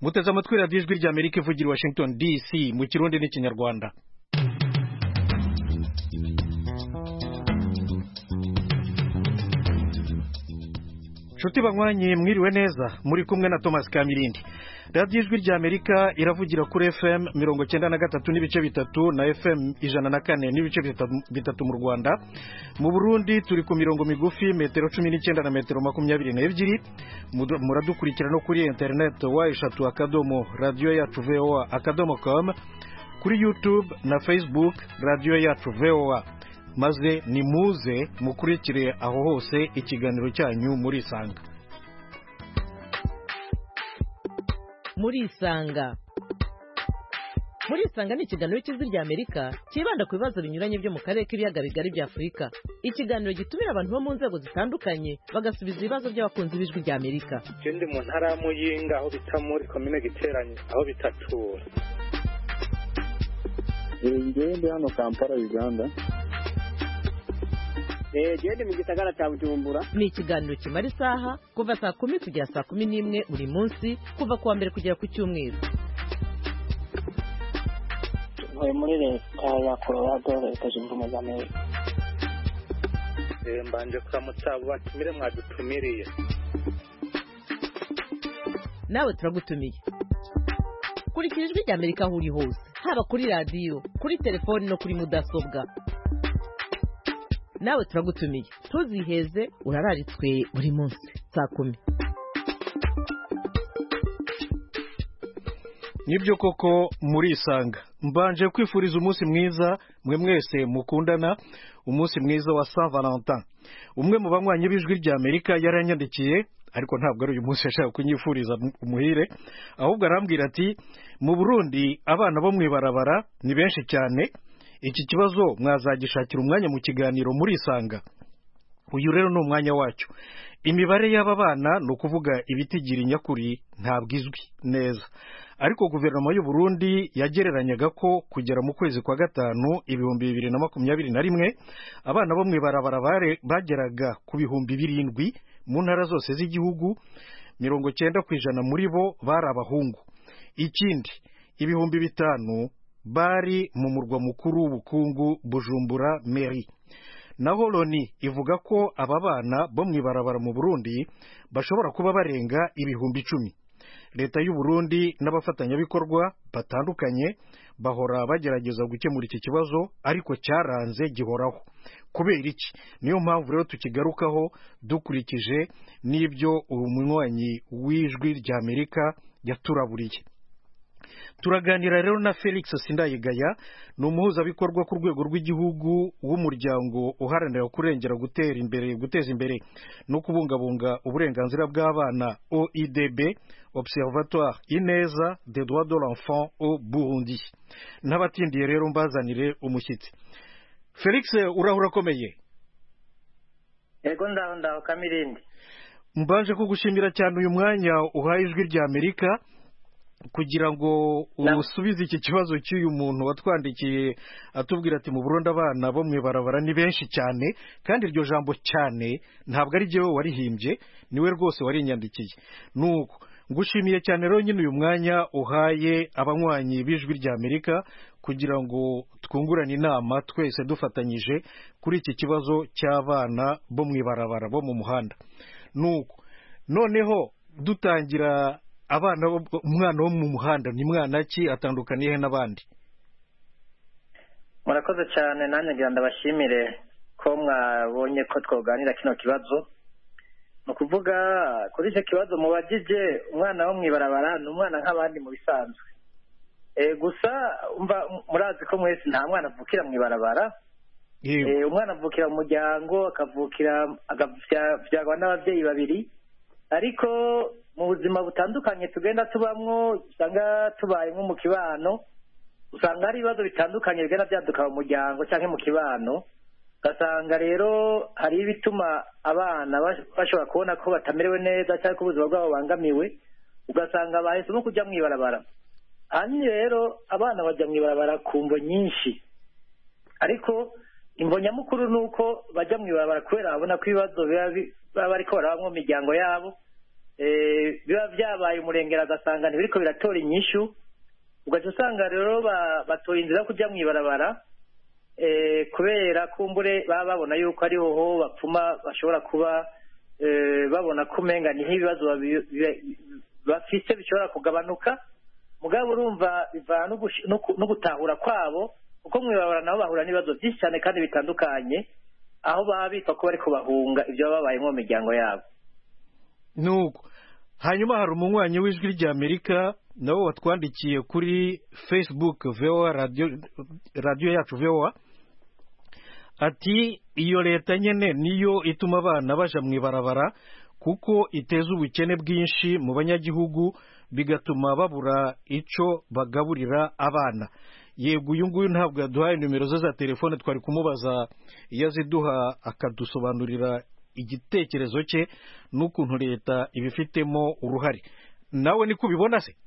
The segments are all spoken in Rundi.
muteze amatwi radiyo ijwi rya Amerika ivugira i Washington DC mu Kirundi n'Ikinyarwanda. Nshuti banywanyi mwiriwe neza, muri kumwe na Thomas Kamirindi. Radiyo ijwi rya Amerika iravugira kuri FM 93 n'ibice bitatu na FM 104 n'ibice bitatu mu Rwanda. Mu Burundi turi ku mirongo migufi metero 19 na metero 22. Muradukurikira no kuri internet wa@radioyacu.voa.com, kuri YouTube na Facebook Radio Yacu VOA. Maze nimuze mukurikire aho hose ikiganiro cyanyu muri Isanga. Muri Isanga ni ikiganiro cy'ijwi rya Amerika kibanda ku bibazo binyuranye byo mu karere k'ibiyaga bigari bya Afurika. Ikiganiro gitumira abantu bo mu nzego zitandukanye bagasubiza ibibazo by'abakunzi b'ijwi rya Amerika. Ikindi mu ntara ya Muyinga aho bita muri komine Giteranye aho bitatura. Ngende hano Kampala Uganda. Gende mu gisagara cya Bujumbura. Ni ikiganiro kimara isaha kuva saa 10 kugera saa 11 buri munsi, kuva kuwa mbere kugera ku cyumweru. Muri leta ya Colorado, Leta Zunze Ubumwe za Amerika. Mbanje kuramutsa batumire mwadutumiriye. Nawe turagutumiye. Kurikira ijwi rya Amerika aho uri hose, haba kuri radio, kuri telefoni no kuri mudasobwa. Nawe turagutumiye, tuziheze urararitswe buri munsi saa 10. Nibyo koko muri Isanga. Mbanje kwifuriza umunsi mwiza mwe mwese mukundana, umunsi mwiza wa Saint Valentin. Umwe mu banywanyi b'ijwi rya Amerika yaranyandikiye, ariko ntabwo ari uyu munsi yashaka kunyifuriza umuhire, ahubwo arambwira ati mu Burundi abana bo mwibarabara ni benshi cyane. Iki kibazo mwazagishakira umwanya mu kiganiro muri Isanga. Uyu rero ni umwanya wacyo. Imibare y'aba bana no kuvuga ibitigira nyakuri ntabwo izwi neza, ariko guverinoma y'u Burundi yagereranyaga ko kugera mu kwezi kwa gatanu 2021 abana bo mwibarabara bageraga ku 7,000 mu ntara zose z'igihugu. 90% muri bo bari abahungu. Ikindi 5,000 bari mu murwa mukuru w'ubukungu Bujumbura Meri. Naho Loni ivuga ko aba bana bo mwibarabara mu Burundi bashobora kuba barenga 10,000. Leta y'u Burundi n'abafatanyabikorwa batandukanye bahora bagerageza gukemura iki kibazo, ariko cyaranze gihoraho. Kubera iki? Niyo mpamvu rero tukigarukaho dukurikije n'ibyo umunywanyi w'ijwi rya Amerika yaturaburiye. Turaganira rero na Felix Sindayigaya, ni umuhuzabikorwa ku rwego rw'igihugu w'umuryango uharanira kurengera guteza imbere no kubungabunga uburenganzira bw'abana OIDB, Observatoire Ineza des droits de l'enfant au Burundi. N'abatindiye rero mbazanire umushyitsi. Felix, urahura komeye? Yego ndaho Kamirindi. Mbanje kugushimira cyane uyu mwanya uhaye ijwi rya Amerika kugira ngo usubize iki kibazo cy'uyu muntu watwandikiye atubwira ati mu Burundi abana bo mwibarabara ni benshi cyane, kandi iryo jambo cyane ntabwo ari jewe warihimbye, niwe rwose warinyandikiye. Nuko ngushimiye cyane rero nyine uyu mwanya uhaye abanywanyi b'ijwi rya Amerika kugira ngo twungurane inama twese dufatanyije kuri iki kibazo cy'abana bo mwibarabara bo mu muhanda. Nuko noneho dutangira, umwana wo mu muhanda ni mwana ki, atandukaniye n'abandi? Murakoze cyane, nanjye ngira ndabashimire ko mwabonye ko twoganira kino kibazo. No kuvuga kuri icyo kibazo mubagije, umwana wo mwibarabara ni umwana nk'abandi mu bisanzwe. Gusa murazi ko mwese nta mwana avukira mwibarabara. Umwana avukira mu muryango, akavyagwa n'abavyeyi babiri, ariko mu buzima butandukanye tugenda tubamwo, usanga tubaye nko mu kibano, usanga hari ibibazo bitandukanye bigenda byaduka mu muryango cyangwa mu kibano. Ugasanga rero hari ibituma abana bashobora kubona ko batamerewe neza cyangwa ko ubuzima bwabo bangamiwe, ugasanga bahisemo kujya mwibarabara. Hanyuma rero abana bajya mwibarabara ku mvo nyinshi, ariko imvo nyamukuru nuko bajya mwibarabara kubera babona ko ibibazo baba bariko barabamwo mu miryango yabo, biba byabaye umurengera agasanga ntibiriko biratora inyishu, ugaca usanga rero batoye inzira yo kujya mu ibarabara kubera kumbure baba babona yuko ariho ho bapfuma bashobora kuba babona ko umenga niho ibibazo bafise bishobora kugabanuka. Mugabo urumva bivana no gutahura kwabo, kuko mu ibarabara nabo bahura n'ibibazo byinshi cyane kandi bitandukanye, aho baba bitwa ko bariko bahunga ibyo baba babayemo mu miryango yabo. Nuko hanyuma hari umunywanyi w'ijwi ry'Amerika nabo watwandikiye kuri Facebook VOA radio yacu VOA, ati iyo leta nyene niyo ituma abana baja mu ibarabara kuko iteza ubukene bwinshi mu banyagihugu bigatuma babura ico bagaburira abana. Yego uyu nguyu ntabwo yaduhaye nimero ze za telefone, twari kumubaza iyo aziduha akadusobanurira igitekerezo cye n'ukuntu leta ibifitemo uruhare. Nawe niko ubibona se?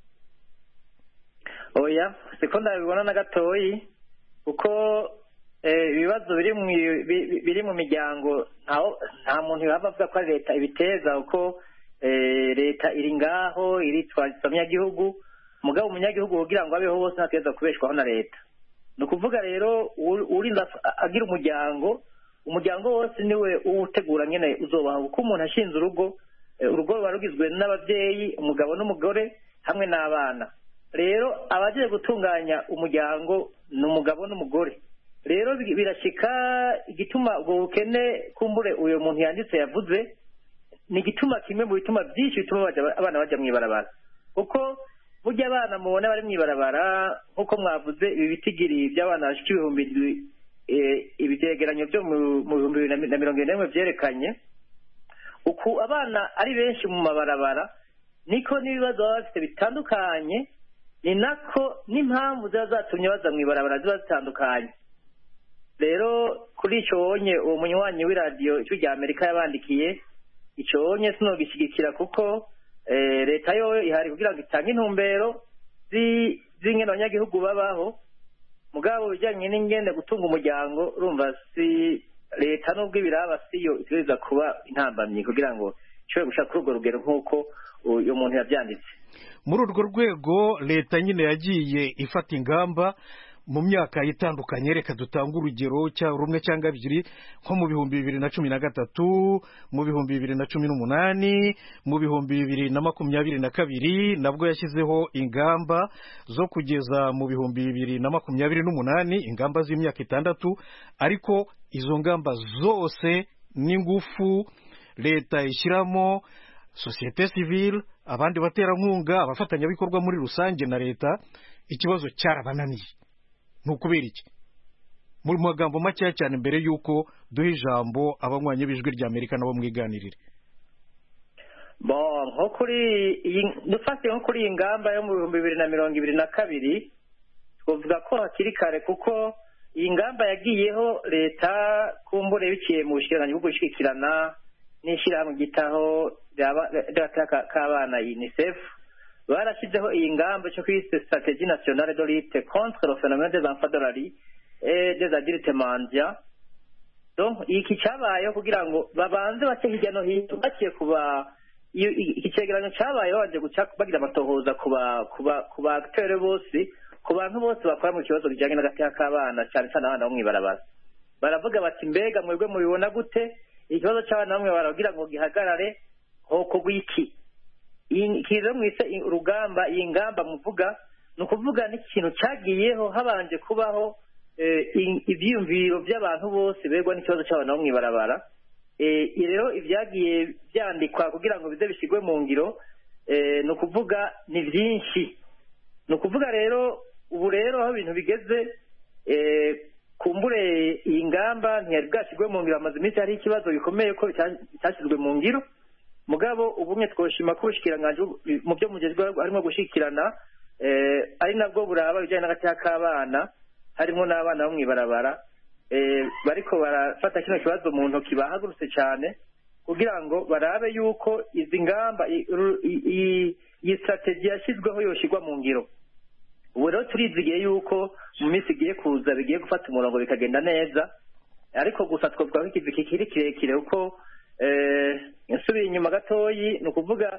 Oya, siko ndabibona na gatoyi, kuko ibibazo biri mu miryango nta muntu yaba avuga ko leta ibiteza, kuko leta iri ngaho iritwaza abanyagihugu, mugabo umunyagihugu kugira ngo abeho bose ntateza kubeshwaho na leta. Ni ukuvuga rero urinda agira umuryango wose niwe uwutegura nyine uzobaho, kuko umuntu ashinze urugo ruba rugizwe n'ababyeyi, umugabo n'umugore hamwe n'abana. Rero abagiye gutunganya umuryango ni umugabo n'umugore. Rero birashika igituma ubwo bukene kumbure uyu muntu yanditse yavuze ni igituma kimwe mu bituma byinshi bituma abana bajya mu ibarabara, kuko burya abana mubona bari mu ibarabara nk'uko mwavuze ibi bitigiri by'abana bashika ibihumbi ibyegeranyo byo mu 2021 byerekanye uku abana ari benshi mu mabarabara, niko n'ibibazo baba bafite bitandukanye, ni nako n'impamvu ziba zatumye baza mu ibarabara ziba zitandukanye. Rero kuri icyo wonye uwo munywanyi w'iradiyo ijwi ry'Amerika yabandikiye, icyo wonye sinogishyigikira, kuko leta yo ihari kugira ngo itange intumbero z'ingene abanyagihugu babaho, mugabo bijyanye n'ingene gutunga umuryango urumva si leta n'ubwo ibiraba siyo itegereza kuba intambamyi kugira ngo ishobore gushaka kuri urwo rugero nk'uko uyu muntu yabyanditse. Muri urwo rwego leta nyine yagiye ifata ingamba mu myaka itandukanye. Reka dutanga urugero rumwe cyangwa ebyiri, nko mu 2013, mu 2018, mu 2022 nabwo yashyizeho ingamba zo kugeza mu 2028, ingamba z'imyaka 6, ariko izo ngamba zose n'ingufu leta ishyiramo societe civile, abandi baterankunga, abafatanyabikorwa muri rusange na leta, ikibazo cyarabananiye. Nukubera iki? Muri magambo make cyane mbere yuko duha ijambo abanywanyi b'ijwi ry'Amerika nabo mwiganirire. Nko kuri iyi ngamba yo mu 2022 twavuga ko hakiri kare, kuko iyi ngamba yagiyeho leta kumbure biciye mu bushikiranganji bwo gushyigikirana n'ishyirahamwe gitaho k'abana UNICEF, barashyizeho iyi ngamba cyo kwise stratégie nationale de lutte contre le phénomène des enfants de la rue et des adultes mendiants. Donc iki cyabayeho kugira ngo babanze bace hirya no hino, bakiye kuba iki cyegeranyo cyabayeho baje bagira amatohoza kuba acteurs bose, ku bantu bose bakora mu kibazo bijyanye n'agateka k'abana, cyane cyane abana bo mu ibarabara. Baravuga bati mbega mwebwe mubibona gute ikibazo cy'abana bamwe baragira ngo gihagarare hoko gwiki kiro mwise urugamba. Iyi ngamba muvuga ni ukuvuga n'ikintu cyagiyeho habanje kubaho ibyiyumviro by'abantu bose begwa n'ikibazo cy'abana bo mu ibarabara. Rero ibyagiye byandikwa kugira ngo bize bishyirwe mu ngiro, ni ukuvuga ni byinshi. Ni ukuvuga rero ubu rero aho ibintu bigeze, kumbure iyi ngamba ntiyari bwashyirwe mu ngiro, amaze iminsi hari ikibazo gikomeye ko bitashyizwe mu ngiro. Mugabo ubumwe twoshima ko ubushikiranganje mu byo mugezweho harimo gushikirana, ari nabwo buraba bijyanye n'agateka k'abana, harimo n'abana bo mu ibarabara, bariko barafata kino kibazo mu ntoki, bahagurutse cyane kugira ngo barabe yuko izi ngamba iyi strategie yashyizweho yoshyirwa mu ngiro. Ubu rero turizigiye yuko mu minsi igiye kuza bigiye gufata umurongo bikagenda neza, ariko gusa twavuga ko ikivi kikiri kirekire, kuko nsubiye inyuma gatoyi, ni ukuvuga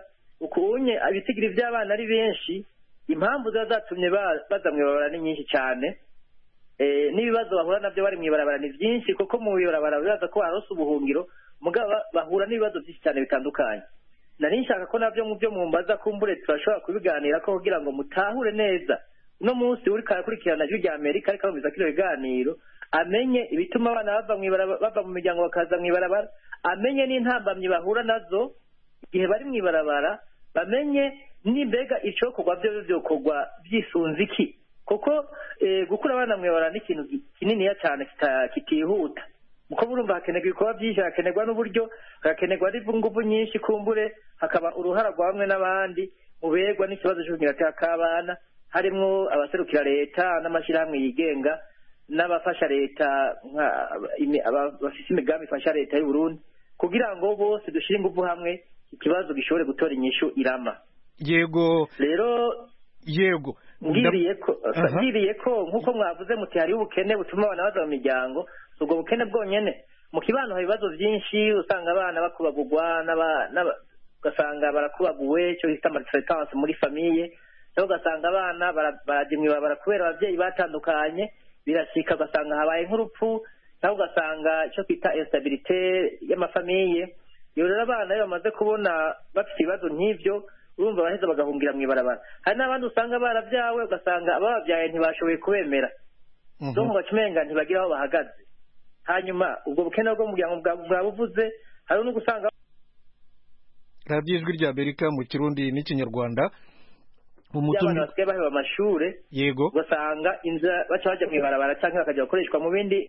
ukunye abitigiri by'abana ari benshi, impamvu ziba zatumye baza mu ibarabara ni nyinshi cyane. N'ibibazo bahura nabyo bari mu ibarabara ni byinshi, kuko mu ibarabara bibaza ko barose ubuhungiro, mugabo bahura n'ibibazo byinshi cyane bitandukanye. Nari nshaka ko nabyo mu byo mumbaza kumbure turashobora kubiganira ko kugira ngo mutahure neza. Uno munsi uri karakurikirana ijwi rya Amerika ariko arumviza kino biganiro, amenye ibituma abana bava mu miryango bakaza mu ibarabara, amenye n'intambamyi bahura nazo igihe bari mu ibarabara, bamenye n'imbega icokorwa byo byokorwa byisunze iki, kuko gukura abana mu ibarabara ni ikintu kininiya cyane kitihuta. Muko burumva hakenerwa ibikorwa byinshi, hakenerwa n'uburyo, hakenerwa n'ingufu nyinshi, kumbure hakaba uruhara rwa bamwe n'abandi muberwa n'ikibazo cy'uburenganzira bw'abana, harimo abaserukira leta n'amashyirahamwe yigenga n'abafasha leta, bafite imigambi ifasha leta y'u Burundi, kugira ngo bose dushyire ingufu hamwe ikibazo gishobore gutora inyishu irama. Yego rero yego ngiriye ko nk'uko mwavuze muti hariho ubukene butuma abana baza mu miryango. Ubwo bukene bwonyene mu kibano hari ibibazo byinshi, usanga abana bakubagurwa ugasanga barakubaguwe, cyo bita maltraitance muri famille, cyangwa ugasanga abana barajimwe kubera ababyeyi batandukanye, birashika ugasanga habaye nk'urupfu, cyangwa ugasanga icyo twita instabilité y'amafamiye. Iyo rero abana iyo bamaze kubona bafite ibibazo nk'ibyo, urumva baheza bagahungira mu ibarabara. Hari n'abandi usanga barabyawe, ugasanga ababyaye ntibashoboye kubemera, so mu bacumenga ntibagira aho bahagaze. Hanyuma ubwo bukene bwo mu muryango bwabuvuze, hari no gusanga radiyo ijwi rya Amerika mu Kirundi n'Ikinyarwanda umutumwa basigaye baheba amashure, yego ugasanga inzira baca bajya mu ibarabara cyangwa bakajya gukoreshwa mu bindi.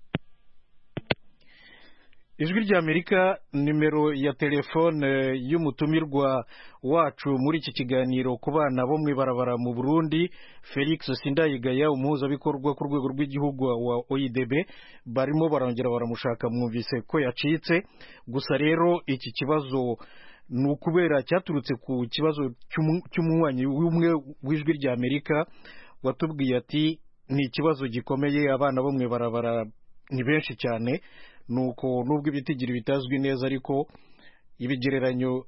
Ijwi rya Amerika, nimero ya telefone y'umutumirwa wacu muri iki kiganiro ku bana bo mu ibarabara mu Burundi, Felix Sindayigaya, umuhuzabikorwa ku rwego rw'igihugu wa OIDB, barimo barongera baramushaka, mwumvise ko yacitse. Gusa rero iki kibazo ni ukubera cyaturutse ku kibazo cy'umunywanyi w'umwe w'ijwi rya Amerika watubwiye ati ni ikibazo gikomeye, abana bo mu ibarabara ni benshi cyane, nuko nubwo ibitigiri bitazwi neza ariko ibigereranyo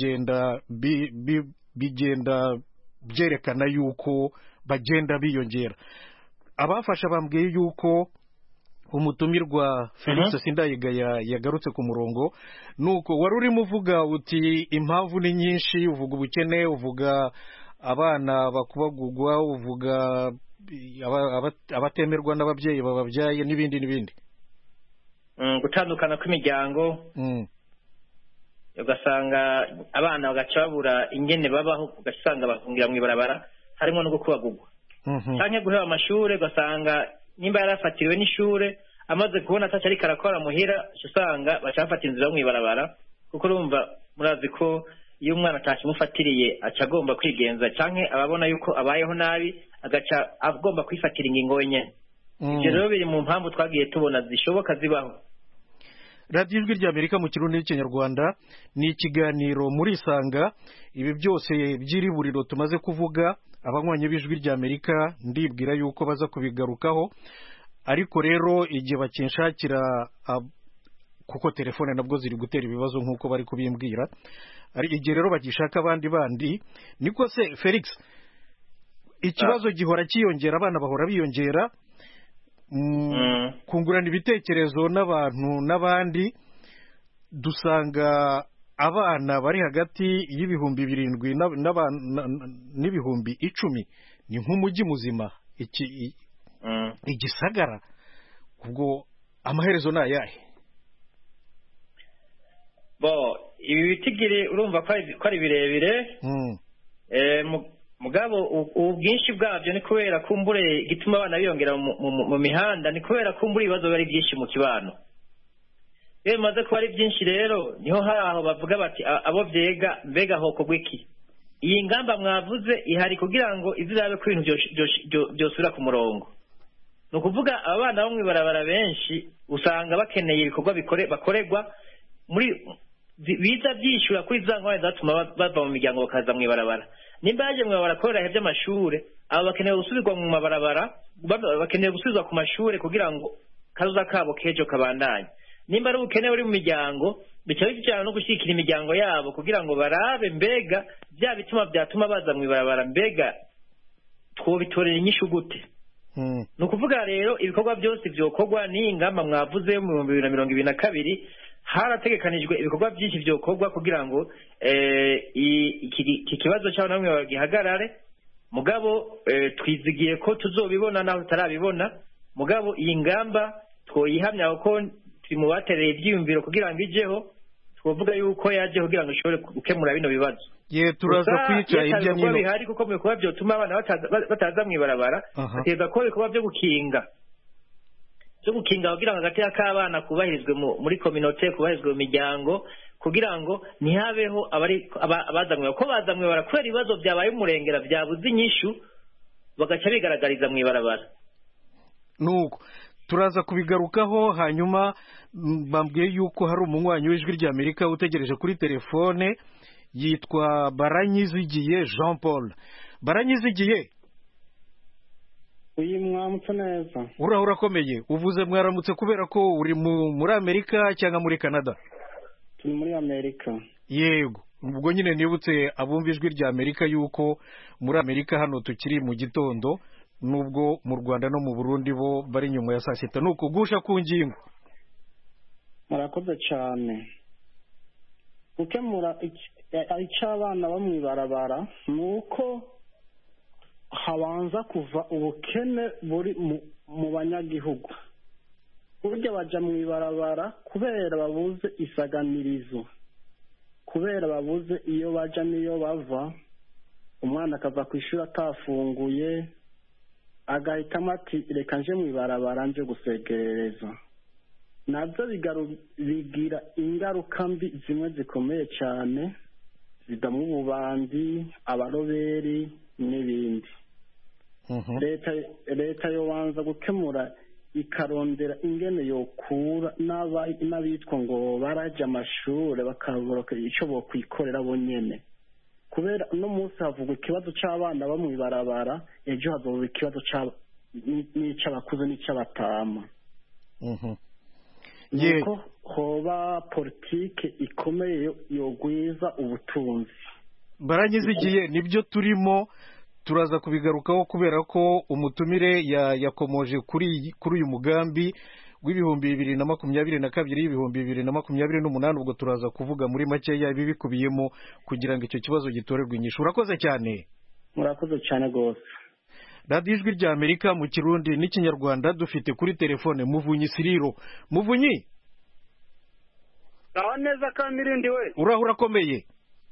bigenda byerekana yuko bagenda biyongera. Abafasha bambwiye yuko umutumirwa Felix Sindayigaya yagarutse ku murongo, nuko wari urimo uvuga uti impamvu ni nyinshi, uvuga ubukene, uvuga abana bakubagurwa, uvuga abatemerwa n'ababyeyi bababyaye n'ibindi. Gutandukana kw'imiryango, ugasanga abana bagaca babura ingene babaho, ugasanga bahungira mu ibarabara, harimo no gukubagurwa cyangwa guheba amashure, ugasanga nimba yarafatiriwe n'ishure amaze kubona ataca ariko arakora muhira, usanga bacafata inzira mu ibarabara, kuko urumva murazi ko iyo umwana atakimufatiriye aca agomba kwigenza, cyangwa ababona yuko abayeho nabi agaca agomba kwifatira ingingo wenyine. Ibyo rero biri mu mpamvu twagiye tubona zishoboka zibaho. radiyo ijwi rya Amerika mu Kirundi n'Ikinyarwanda ni ikiganiro muri Isanga. Ibi byose by'iriburiro tumaze kuvuga, abanywanyi b'ijwi rya Amerika ndibwira yuko baza kubigarukaho, ariko rero igihe bakinshakira, kuko telefone nabwo ziri gutera ibibazo nk'uko bari kubimbwira, ari igihe rero bagishaka bandi niko se Felix, ikibazo gihora kiyongera, abana bahora biyongera, kungurana ibitekerezo n'abantu n'abandi, dusanga abana bari hagati y'ibihumbi 7 n'ibihumbi 10 ni nk'umujyi muzima, igisagara. Ubwo amaherezo ni ayahe? Ibi bitigiri urumva ko ari birebire, mugabo ubwinshi bwabyo ni kubera kumbure gituma abana biyongera mu mihanda, ni kubera kumbure ibibazo bari byinshi mu kibano. Iyo bimaze kuba ari byinshi rero niho hari aho bavuga bati abo byega mbega hoko gwiki. Iyi ngamba mwavuze ihari kugira ngo izirabe ko ibintu byosubira ku murongo. Ni ukuvuga abana bo mu ibarabara benshi usanga bakeneye ibikorwa bakorerwa muri biza byishyura kuri za ngwara zatuma bava mu miryango bakaza mu ibarabara. Nimba yaje mu ibarabara korera by'amashure, abo bakeneye gusubirwa mu mabarabara, bakeneye gusubizwa ku mashure kugira ngo kazoza kabo kejo kabandanye. Nimba ari ubukene buri mu miryango, bica bijyana no gushyigikira imiryango yabo kugira ngo barabe mbega bya bituma byatuma baza mu ibarabara mbega twobitorera inyishu gute. Ni ukuvuga rero ibikorwa byose byokorwa n'iyi ngamba mwavuze mu 2022 harategekanijwe ibikorwa byinshi byokorwa kugira ngo iki kibazo cy'abana bamwe bagihagarare. Mugabo twizigiye ko tuzobibona naho tutarabibona. Mugabo iyi ngamba twoyihamya ko turi mu batereye ibyiyumviro kugira ngo ijeho, twovuga yuko yaje kugira ngo ishobore gukemura bino bibazo. Turaza kwica ibyo nyine bihari kuko mu bikorwa byotuma abana bataza mu ibarabara, bateza ko ibikorwa byo gukinga kugira ngo agateka k'abana kubahirizwe muri communauté, kubahirizwe mu miryango, kugira ngo ntihabeho abazanywe ko bazanywe barakora ibibazo byabaye umurengera byabuze inyishu bagaca bigaragariza mu ibarabara. Nuko turaza kubigarukaho. Hanyuma bambwiye yuko hari umunywanyi w'ijwi ry'Amerika utegereje kuri telefone, yitwa Baranyizigiye Jean Paul. Baranyizigiye, uyu mwamutse neza? Urakomeye? Uvuze mwaramutse kubera ko uri muri Amerika cyangwa muri Canada? Turi muri Amerika. Yego, ubwo nyine nibutse abumva ijwi ry'Amerika yuko muri Amerika hano tukiri mu gitondo, nubwo mu Rwanda no mu Burundi bo bari nyuma ya saa sita. Nuko gusha ku ngingo. Murakoze cyane. Gukemura icy'abana bo mu ibarabara ni uko habanza kuva ubukene buri mu banyagihugu. Burya bajya mu ibarabara kubera babuze isaganirizo, kubera babuze iyo bajya n'iyo bava. Umwana akava ku ishuri atafunguye, agahitamo ati reka nje mu ibarabara nje gusegerereza. Nabyo bigira ingaruka mbi zimwe zikomeye cyane, zidamo ububandi, abaroberi n'ibindi. Leta yobanza gukemura, ikarondera ingene yokura n'abitwa ngo barajya amashuri bakabura icyo bokwikorera bonyene. Kubera uno munsi havugwa ikibazo cy'abana bo mu ibarabara, ejo hazoba ikibazo n'icy'abakuze n'icy'abatama. Nuko hoba politike ikomeye yogwiza ubutunzi. Baranyizigiye, nibyo turimo turaza kubigarukaho kubera ko umutumire yakomoje kuri uyu mugambi w'ibihumbi 2022 y'ibihumbi 2028. Ubwo turaza kuvuga muri makeya ibi bikubiyemo kugira ngo icyo kibazo gitorerwe inyishu. Urakoze cyane. Murakoze cyane gose. Radio Ijwi ry'Amerika mu Kirundi n'Ikinyarwanda. Dufite kuri telefone Muvunyi Siriro. Muvunyi, aho neza Kamirindi we? Urakomeye?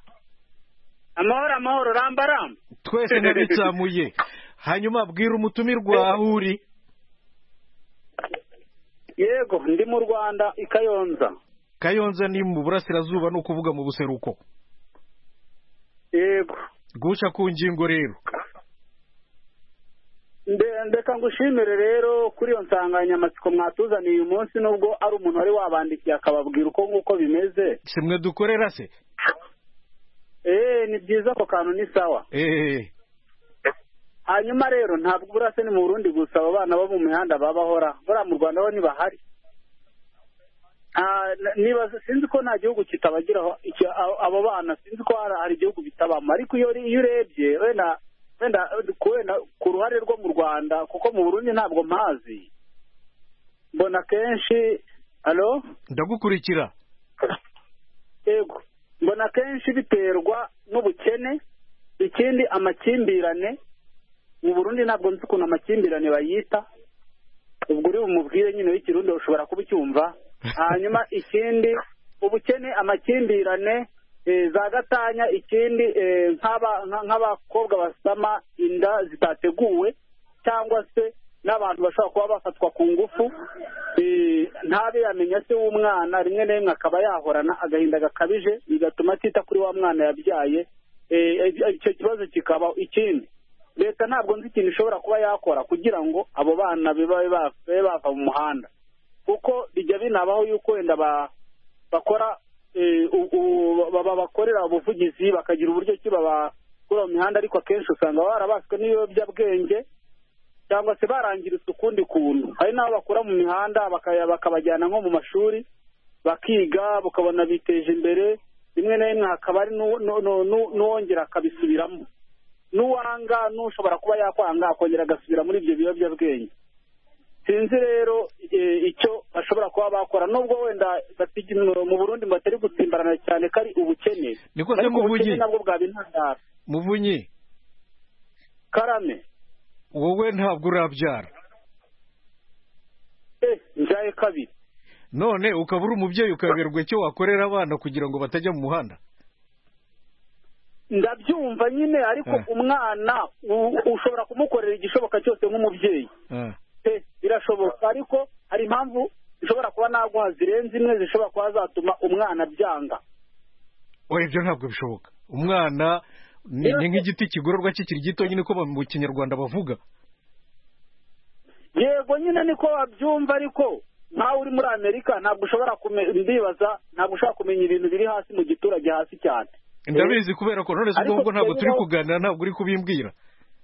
Amahoro rambaramba. Twese nabitsamuye. Hanyuma bwira umutumirwa aho uri. Yego, ndi mu Rwanda i Kayonza. Kayonza ni mu burasirazuba, no kuvuga mu buseruko? Yego. Gusha ku ngingo rero. Ndeka ngushimire rero kuri iyo nsanganyamatsiko mwatuzaniye uyu munsi, nubwo ari umuntu wari wabandikiye akababwira uko nk'uko bimeze. Simwe dukorera se? Ni byiza ko kantu ni sawa. Hanyuma rero ntabwo burase ni mu Burundi gusa abo bana bo mu mihanda babahora, bora mu Rwanda bo ntibahari. Niba sinzi ko nta gihugu kitabagiraho abo bana, sinzi ko hari igihugu bitabamo, ariko iyo urebye wenda ku ruhare rwo mu Rwanda, kuko mu Burundi ntabwo mpazi, mbona kenshi. Alo, ndagukurikira. Yego, mbona kenshi biterwa n'ubukene, ikindi amakimbirane. Mu Burundi ntabwo nzi ukuntu amakimbirane bayita, ubwo uri bumubwire nyine w'ikirundi ushobora kuba ucyumva. Hanyuma ikindi ubukene, amakimbirane, za gatanya, ikindi nk'abakobwa basama inda zitateguwe, cyangwa se n'abantu bashobora kuba bafatwa ku ngufu, ntabe yamenya se w'umwana, rimwe na rimwe akaba yahorana agahinda gakabije, bigatuma atita kuri wa mwana yabyaye. Icyo kibazo kikaba. Ikindi, leta ntabwo nzi ikintu ishobora kuba yakora kugira ngo abo bana babe bava mu muhanda, kuko bijya binabaho yuko wenda bakora babakorera ubuvugizi bakagira uburyo ki babakura mu mihanda, ariko akenshi usanga barabaswe n'ibiyobyabwenge cyangwa se barangiritse ukundi kuntu. Hari n'abo bakura mu mihanda bakabajyana nko mu mashuri, bakiga bakabona biteje imbere, rimwe na rimwe hakaba ari n'uwongera akabisubiramo, n'uwanga n'ushobora kuba yakwanga akongera agasubira muri ibyo biyobyabwenge. Sinzi rero icyo bashobora kuba bakora, nubwo wenda mu Burundi batari gutsimbarana cyane ko ari ubukene, niko se Muvunyi nabwo bwaba intandaro. Muvunyi Karame, wowe ntabwo urabyara? njyaye kabiri. None ukaba uri umubyeyi ukaberwa icyo wakorera abana kugira ngo batajya mu muhanda? Ndabyumva nyine, ariko umwana ushobora kumukorera igishoboka cyose nk'umubyeyi, birashoboka, ariko hari impamvu zishobora kuba naguha zirenze imwe zishobora kuba zatuma umwana byanga. Oya, ibyo ntabwo bishoboka. Umwana ni nk'igiti kigororwa kikiri gito, nyine ko mu Kinyarwanda bavuga. Yego nyine niko babyumva, ariko nkawe uri muri Amerika ntabwo ushobora kumenya ibintu biri hasi mu giturage hasi cyane. Ndabizi, kubera ko none se ubwo ntabwo turi kuganira, ntabwo uri kubimbwira.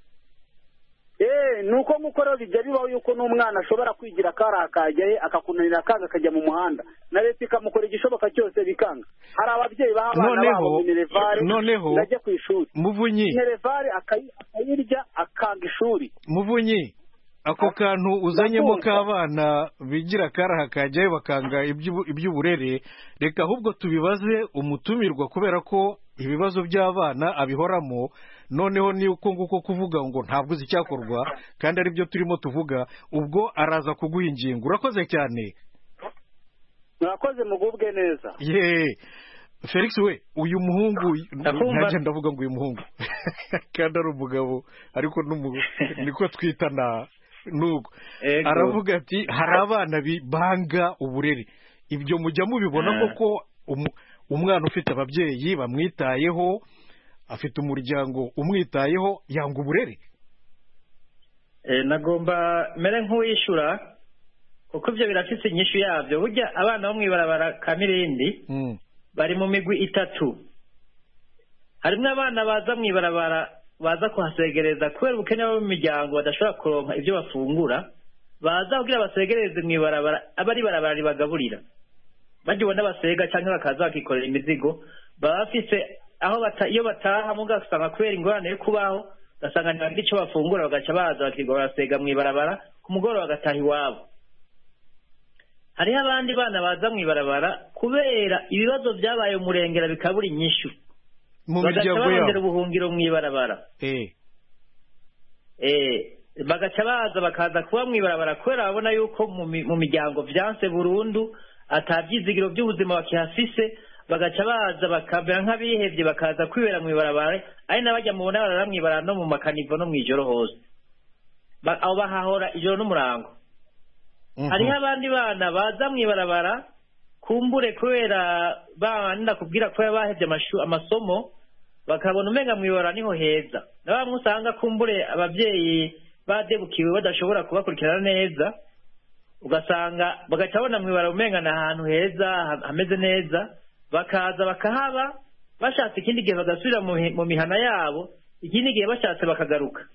nuko nk'uko rero bijya bibaho yuko n'umwana ashobora kwigira akajyaye akakunanira akanga akajya mu muhanda, na leta ikamukora igishoboka cyose bikanga. Hari ababyeyi baha abana babo minerevare bajya ku ishuri, Muvunyi minerevare akayirya akanga ishuri. Muvunyi, ako kantu uzanyemo k'abana bigira karaha kajyayo bakanga iby'uburere, reka ahubwo tubibaze umutumirwa, kubera ko ibibazo by'abana abihoramo. Noneho ni uko nguko kuvuga ngo ntabwo uzi icyakorwa kandi ari byo turimo tuvuga, ubwo araza kuguha ingingo. Urakoze cyane. Murakoze, mugubwe neza. Felix we, uyu muhungu ntajya ndavuga ngo uyu muhungu kandi ari umugabo, ariko niko twitana nuko aravuga ati hari abana banga uburere. Ibyo mujya mubibona koko? Umwana ufite ababyeyi bamwitayeho, afite umuryango umwitayeho, yanga uburere? Nagomba mere nk'uwishyura, kuko ibyo birafite inyishu yabyo. Burya abana bo mu ibarabara Kamirindi bari mu migwi itatu. Harimo abana baza mu ibarabara baza kuhasegereza kubera ubukene bwo mu miryango badashobora kuronka ibyo bafungura, baza kugira basegereze mu ibarabara, abari barabara ribagaburira, bagibona basega cyangwa bakaza bakikorera imizigo. Baba bafise aho iyo bataha mugasanga kubera ingorane yo kubaho, gasanga ntibagira icyo bafungura, bagaca baza bakigora basega mu ibarabara, ku mugoroba bagataha iwabo. Hariho abandi bana baza mu ibarabara kubera ibibazo byabaye umurengera bikabura inyishu, mu miryango yabo ubuhungiro mu ibarabara. Bagaca baza bakaza kuba mu ibarabara kubera babona yuko mu miryango byanse burundu, atabyizigiro by'ubuzima bakihafise. Bagaca baza bakabera nk'abihebye, bakaza kwibera mu ibarabara, ari n'abajya mu bona barara mu ibarabara no mu makanivo no mu ijoro hose, aho bahahora ijoro n'umurango. Hariho abandi bana baza mu ibarabara kumbure kubera banda kubwira ko bahebye amasomo, bakabona umenga mu ibarabara niho heza. Na bamwe usanga kumbure ababyeyi badebukiwe badashobora kubakurikirana neza, ugasanga bagaca babona mu ibarabara umenga ni ahantu heza hameze neza, bakaza bakahaba, bashatse ikindi gihe bagasubira mu mihana yabo, ikindi gihe bashatse bakagaruka.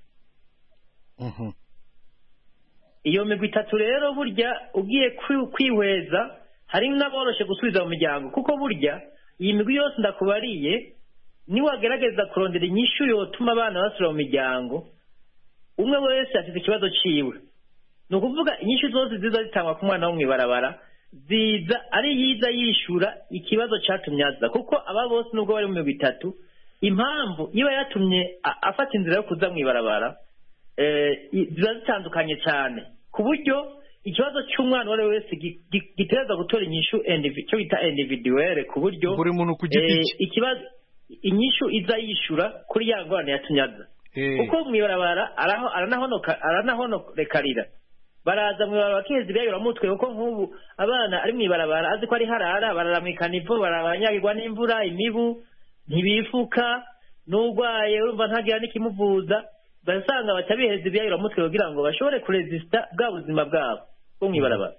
Iyo migwi itatu rero burya ugiye kwihweza, hari n'aboroshe gusubiza mu miryango, kuko burya iyi migwi yose ndakubariye niwagerageza kurondera inyishu yotuma abana basubira mu miryango, umwe wese afite ikibazo ciwe. Ni ukuvuga inyishu zose ziza zitangwa ku mwana wo mu ibarabara ziza ari yiza yishura ikibazo cyatumye aza, kuko aba bose nubwo bari mu migwi itatu, impamvu iba yatumye afata inzira yo kuza mu ibarabara ziba zitandukanye cyane, ku buryo ikibazo cy'umwana uwo ari we wese gitereza gutora inyishu cyo bita individuelle, ku buryo buri muntu ku giti cye ikibazo inyishu iza yishura kuri ya ngorane yatumye aza. Kuko mu ibarabara aranahonorekarira, baraza mu ibarabara bakiheza ibyayuramutwe, kuko nk'ubu abana ari mu ibarabara azi ko ari harara, barara mu ikanivo, baranyagirwa n'imvura, imibu, ntibifuka, n'urwaye urumva ntagira n'ikimuvuza, basanga baca biheza ibyayuramutwe kugira ngo bashobore kuresista bwa buzima bwabo bwo mu ibarabara.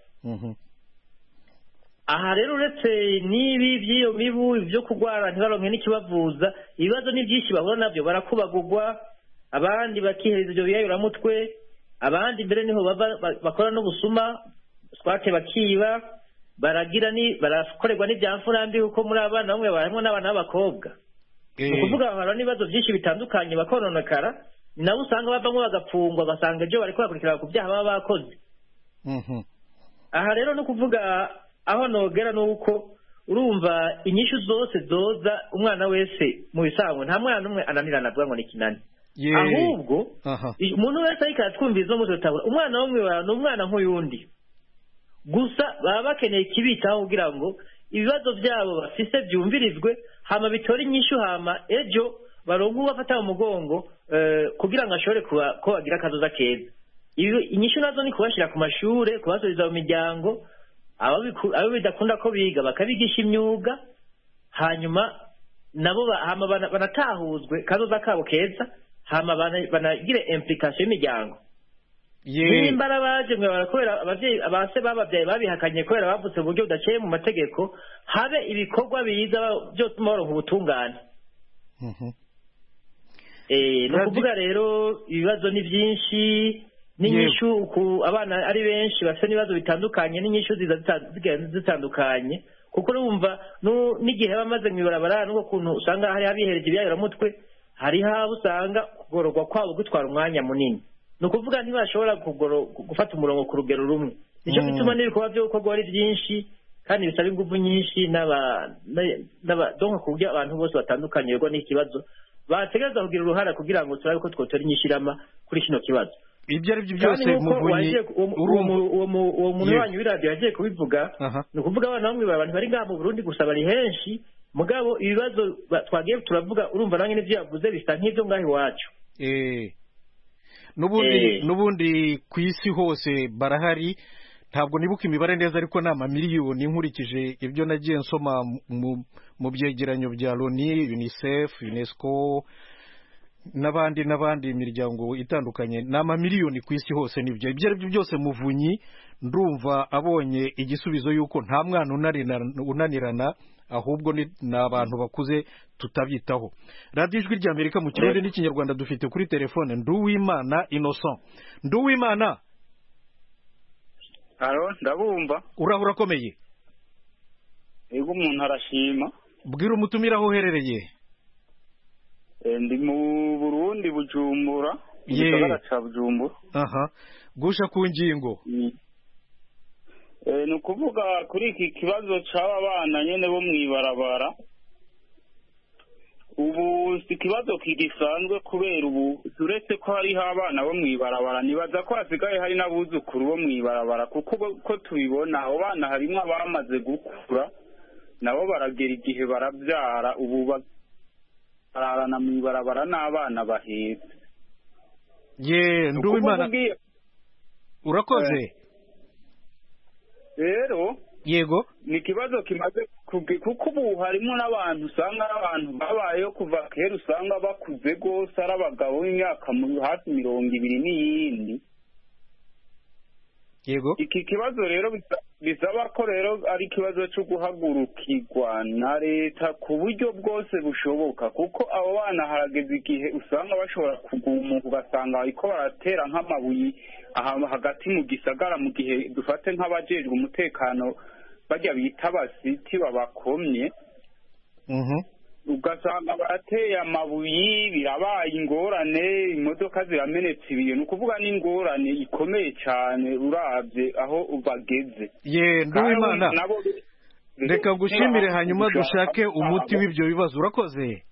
Aha rero uretse n'ibi by'iyo mibu, ibyo kurwara ntibaronke n'ikibavuza, ibibazo ni byinshi bahura nabyo. Barakubagurwa, abandi bakihereza ibyo byayuramutwe, abandi mbere niho bakora n'ubusuma, swate bakiba, barakorerwa n'ibyamfurambi kuko muri abana bamwe barimo n'abana b'abakobwa ni ukuvuga bahura n'ibibazo byinshi bitandukanye bakononekara ni nabo usanga bavamo bagapfungwa basanga ibyo bari kubakurikirana ku byaha baba bakoze aha rero ni ukuvuga aho nogera ni uko urumva inyishu zose zoza umwana wese mu bisanzwe nta mwana umwe ananirana avuga ngo ni kinani ahubwo umuntu wese ariko aratwumvira izo muzo tutabura umwana w'umwe ni umwana nk'uyundi gusa baba bakeneye ikibitaho kugira ngo ibibazo byabo bafise byumvirizwe hama bitore inyishu hama ejo baronke ubafata mu mugongo kugira ngo ashobore ko bagira akazoza keza inyishu nazo ni kubashyira ku mashure kubasubiza mu miryango abo bidakunda ko biga bakabigisha imyuga hanyuma nabo banatahuzwe kazoza kabo keza hama banagire implication y'imiryango nimbara baje mwe barakubera abavyeyi abase babavyaye babihakanye kubera bavutse mu buryo budaciye mu mategeko habe ibikorwa biza byotuma baronka ubutungane no kuvuga rero ibibazo ni byinshi n'inyishu ku abana ari benshi bafite n'ibibazo bitandukanye n'inyishu zitandukanye kuko urumva n'igihe bamaze mu ibarabara n'uko kuntu usanga hari abihereje ibyayuramutwe hari haba usanga kugororwa kwabo gutwara umwanya munini ni ukuvuga ntibashobora gufata umurongo ku rugero rumwe nicyo gituma n'ibikorwa byo gukorwa ari byinshi kandi bisaba ingufu nyinshi donka ku buryo abantu bose batandukanye rero n'ikibazo bategereza kugira uruhara kugira ngo turabe ko twotora inyishirama kuri kino kibazo ibyo ari byo byose muvunyi uwo muntu wanyu w'iradiyo yagiye kubivuga ni ukuvuga abana bamwe abantu bari ngaha mu Burundi gusa bari henshi mugabo ibibazo twagiye turavuga urumva nange n'ibyo yavuze bisa nk'ibyo ngaho iwacu n'ubundi ku isi hose barahari ntabwo nibuka imibare neza ariko ni amamiliyoni nkurikije ibyo nagiye nsoma mu byegeranyo bya Loni UNICEF UNESCO n'abandi imiryango itandukanye ni amamiliyoni ku isi hose nibyo ibyo ari byo byose muvunyi ndumva abonye igisubizo y'uko nta mwana unanirana ahubwo ni abantu bakuze tutabyitaho radiyo ijwi ry'Amerika mu kirundi n'ikinyarwanda dufite kuri telefone Nduwimana Innocent Nduwimana ndabumva uraho urakomeye yego umuntu arashima bwira umutumira aho uherereye ndi mu Burundi Bujumbura mu gisagara ca Bujumbura gusha ku ngingo ni ukuvuga kuri iki kibazo c'aba bana nyene bo mw'ibarabara ubu si ikibazo kigisanzwe kubera ubu uretse ko hariho abana bo mw'ibarabara nibaza ko hasigaye hari n'abuzukuru bo mw'ibarabara kuko ko tubibona abo bana harimwo abamaze gukura nabo baragera igihe barabyara ubu bararana mw'ibarabara n'abana bahetse Nduwimana urakoze rero yego ni ikibazo kimaze kuko ubu harimo n'abantu usanga ari abantu babayeho kuva kera usanga bakuze rwose ari abagabo b'imyaka hafi 20 n'iyindi yego iki kibazo rero bisaba ko rero ari ikibazo cyo guhagurukirwa na leta ku buryo bwose bushoboka kuko abo bana harageze igihe usanga bashobora kugumuka ugasanga bariko baratera nk'amabuye hagati mu gisagara mu gihe dufate nk'abajejwe umutekano bajya bita abasiti babakomye ugasanga barateye amabuye birabaye ingorane imodoka ziramenetse ibiyo ni ukuvuga n'ingorane ikomeye cyane urabye aho bageze Nduwimana reka gushimire hanyuma dushake umuti w'ibyo bibazo urakoze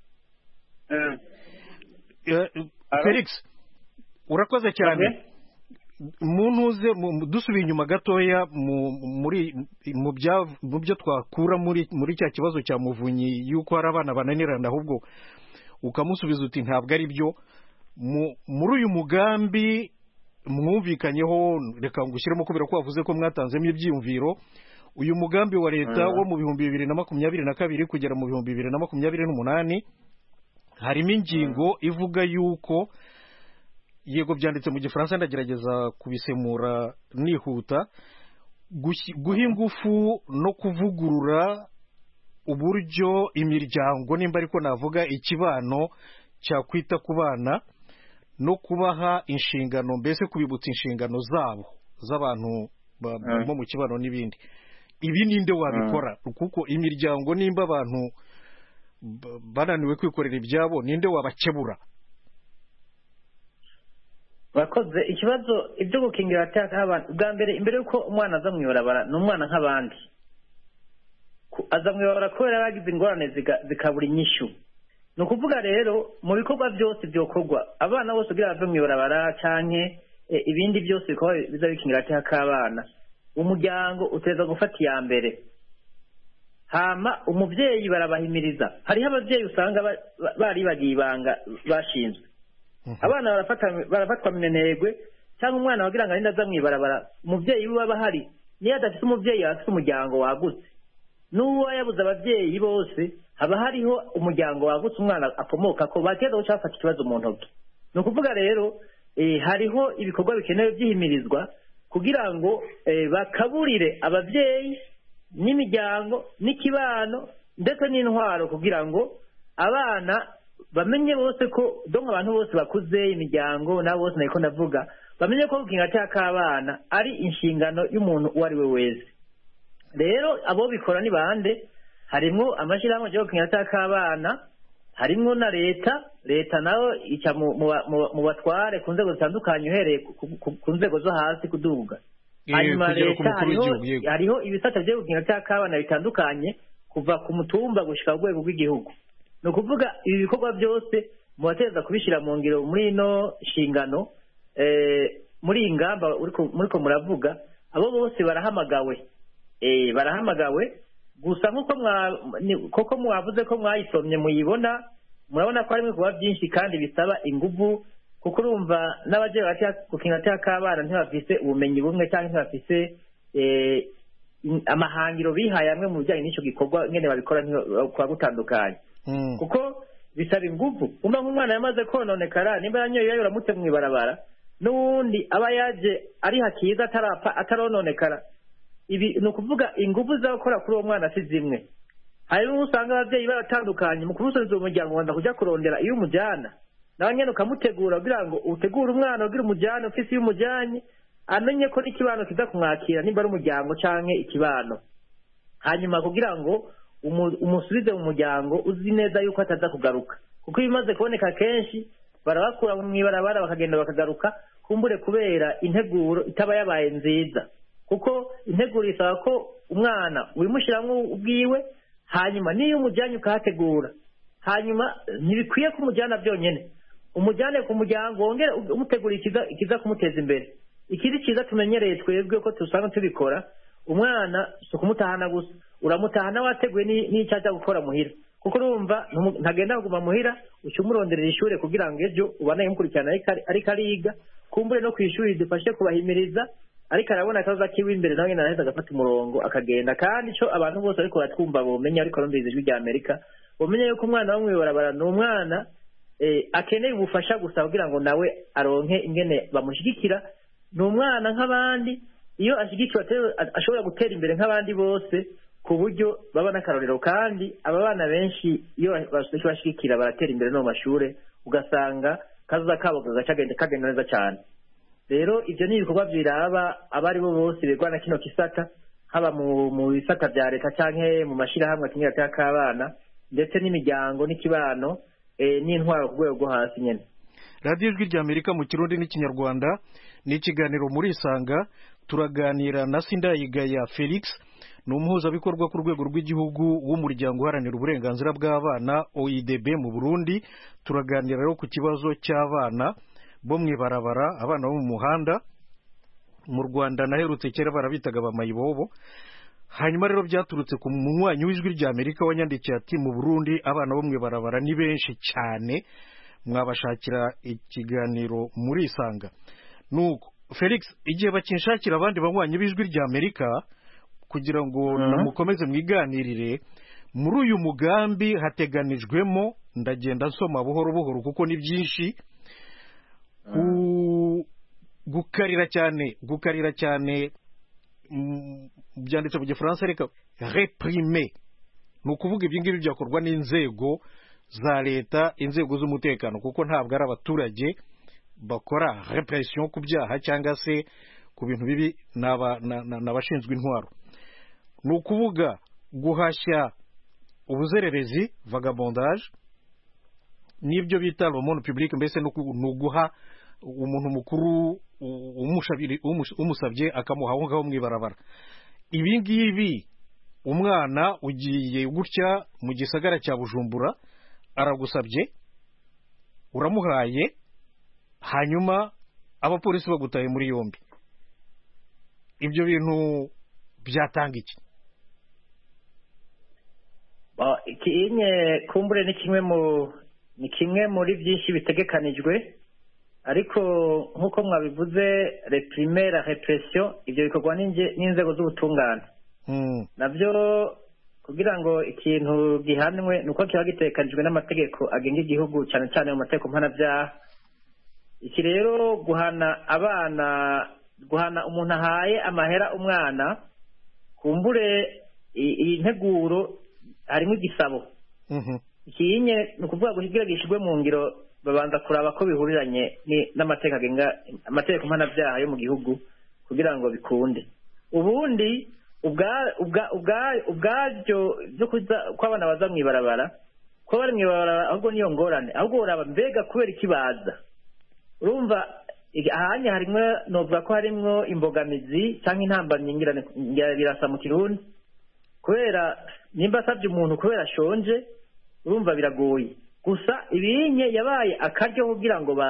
Felix urakoze cyane muntuze dusubiye inyuma gatoya mu byo twakura muri cya kibazo cya muvunyi yuko hari abana bananirana ahubwo ukamusubiza uti ntabwo ari byo muri uyu mugambi mwumvikanyeho reka ngushyiremo kubera ko wavuze ko mwatanzemo ibyiyumviro uyu mugambi wa leta wo mu 2022 kugera mu 2028 harimo ingingo ivuga yuko yego byanditse mu gifaransa ndagerageza kubisemura nihuta guha ingufu no kuvugurura uburyo imiryango nimba ariko navuga ikibano cyakwita ku bana no kubaha inshingano mbese kubibutsa inshingano zabo z'abantu bo mu kibano n'ibindi ibi ninde wabikora kuko imiryango nimba abantu bananiwe kwikorera ibyabo ninde wabakebura? bakoze ikibazo ibyo gukingira abateka abantu bwa mbere imbere yuko umwana aza mu ibarabara ni umwana nk'abandi aza mu ibarabara kubera yagize ingorane zikabura inyishu. ni ukuvuga rero mu bikorwa byose byokorwa abana bose kugira bave mu ibarabara canke ibindi byose bikorwa biza bikingira abateka k'abana, umuryango uteza gufata iya mbere. hama umuvyeyi barabahimiriza. hariho abavyeyi usanga baribagiye ibanga bashinzwe, abana barafatwa minenegwe cyangwa umwana wagira ngo arinda aza mu ibarabara, umuvyeyi we aba ahari. niyo adafite umuvyeyi afite umuryango wagutse, n'uwo yabuze abavyeyi bose haba hariho umuryango wagutse umwana akomoka ko bateza guca bafata ikibazo mu ntoki. ni ukuvuga rero hariho ibikorwa bikenewe byihimirizwa kugira ngo bakaburire abavyeyi n'imiryango n'ikibano ndetse n'intwaro kugira ngo abana bamenye bose ko donka abantu bose bakuze imiryango nabo bose niko ndavuga bamenye ko gukingira agateka k'abana ari inshingano y'umuntu uwo ari we wese. rero abo bikora ni bande? harimwo amashyirahamwe yo gukingira agateka k'abana, harimwo na leta nayo ica mu batware ku nzego zitandukanye uhereye ku nzego zo hasi kuduga. hanyuma leta hariho ibisata byo gukingira agateka k'abana bitandukanye kuva ku mutumba gushika ku rwego rw'igihugu. ni ukuvuga ibi bikorwa byose mubateza kubishyira mu ngiro muri ino nshingano, muri iyi ngamba muriko muravuga, abo bose barahamagawe. barahamagawe gusa nk'uko mwavuze ko mwayisomye muyibona, murabona ko harimo ibikorwa byinshi kandi bisaba ingufu, kuko urumva n'abagiye gukingira agateka k'abana ntibafise ubumenyi bumwe cyangwa ntibafise amahangiro bihaye amwe mu bijyanye n'icyo gikorwa nyine babikora kwa gutandukanye. kuko bisaba ingufu. umva nk'umwana yamaze kononekara, nimba yanyoye uramutse mu ibarabara, n'uwundi aba yaje ari hakiza atarapfa atarononekara, ibi ni ukuvuga ingufu z'abakora kuri uwo mwana si zimwe. hanyuma usanga ababyeyi baratandukanye mu kumusubiza umuryango wanda kujya kurondera iyo umujyana, nawe nyine ukamutegura kugira ngo utegure umwana ugira umujyane ufise iyo umujyanye amenye ko n'ikibano kiza kumwakira nimba ari umuryango canke ikibano, hanyuma kugira ngo umusubize mu muryango uzi neza yuko ataza kugaruka. kuko ibimaze kuboneka kenshi barabakura mu ibarabara bakagenda bakagaruka kumbure kubera integuro itaba yabaye nziza, kuko integuro isaba ko umwana wimushiramwo ubwiwe, hanyuma niyo umujyanye ukahategura, hanyuma ntibikwiye ko umujyana byonyine, umujyane ku muryango wongere umutegura ikiza kumuteza imbere. ikindi cyiza tumenyereye twebwe ko tusanga tubikora, umwana si ukumutahana gusa, uramutahana wateguye n'icyo ajya gukora muhira, kuko urumva ntagenda kuguma muhira, uca umuronderera ishuri kugira ngo ejo ubane umukurikirana ariko ariga, kumbure no ku ishuri dufashe kubahimiriza, ariko arabona akaza kiwe imbere nawe nyine araheza agafata umurongo akagenda. kandi icyo abantu bose ariko batwumva bomenya, ariko rumviriza ijwi rya Amerika, bomenya yuko umwana wo mu ibarabara ni umwana akeneye ubufasha gusa kugira ngo nawe aronke ingene bamushyigikira. ni umwana nk'abandi, iyo ashyigikiwe ashobora gutera imbere nk'abandi bose ku buryo baba n'akarorero. kandi aba bana benshi iyo bashyigikira baratera imbere no mu mashuri, ugasanga kaza kabo kagenda neza cyane. rero ibyo ni ibikorwa biraba abari bo bose bigwana kino kisata, haba mu bisata bya leta cyangwa mu mashyirahamwe akingira agateka k'abana, ndetse n'imiryango n'ikibano n'intwaro ku rwego rwo hasi nyine. radiyo ijwi rya Amerika mu Kirundi n'Ikinyarwanda ni ikiganiro muri Isanga. turaganira na Sindayigaya Felix, ni umuhuzabikorwa ku rwego rw'igihugu w'umuryango uharanira uburenganzira bw'abana OIDB mu Burundi. turaganira rero ku kibazo cy'abana bo mu ibarabara, abana bo mu muhanda. mu Rwanda naherutse kera barabitaga abamayibobo. hanyuma rero byaturutse ku munywanyi w'ijwi rya Amerika wanyandikiye ati mu Burundi abana bo mu ibarabara ni benshi cyane, mwabashakira ikiganiro muri Isanga. nuko Felix, igihe bakinshakira abandi banywanyi b'ijwi rya Amerika kugira ngo mukomeze mwiganirire, muri uyu mugambi hateganijwemo, ndagenda nsoma buhoro buhoro kuko ni byinshi, gukarira cyane byanditse mu Gifaransa, reka reprime, ni ukuvuga ibyo ngibyo byakorwa n'inzego za leta, inzego z'umutekano, kuko ntabwo ari abaturage bakora repression ku byaha cyangwa se ku bintu bibi, n'abashinzwe intwaro. ni ukuvuga guhashya ubuzererezi vagabondage n'ibyo bita romone publique, mbese ni uguha umuntu mukuru umusabye akamuha aho ngaho mu ibarabara. Ibi ngibi umwana ugiye gutya mu gisagara cya Bujumbura aragusabye uramuhaye, hanyuma abapolisi bagutaye muri yombi, ibyo bintu byatanga iki? Ikinye kumbure ni kimwe muri byinshi bitegekanijwe, ariko nk'uko mwabivuze reprime la repression, ibyo bikorwa n'inzego z'ubutungane. Nabyo kugira ngo ikintu gihanwe nuko kiba gitegekanijwe n'amategeko agenga igihugu, cyane cyane mu mategeko mpanabyaha. Iki rero guhana umuntu ahaye amahera umwana, kumbure iyi nteguro harimo igisabo. Ikinye ni ukuvuga ngo kugira gishyirwe mu ngiro babanza kuraba ko bihuriranye n'amategeko agenga amategeko mpanabyaha yo mu gihugu kugira ngo bikunde. Ubundi ubwaryo byo ko abana baza mu ibarabara, ko bari mu ibarabara ahubwo niyo ngorane, ahubwo uraba mbega kubera ikibaza. Urumva ahanye harimwo novuga ko harimwo imbogamizi cyangwa intambamyi birasa mu Kirundi, kubera nimba asabye umuntu kubera ashonje urumva biragoye. Gusa ibinye yabaye akaryo kugira ngo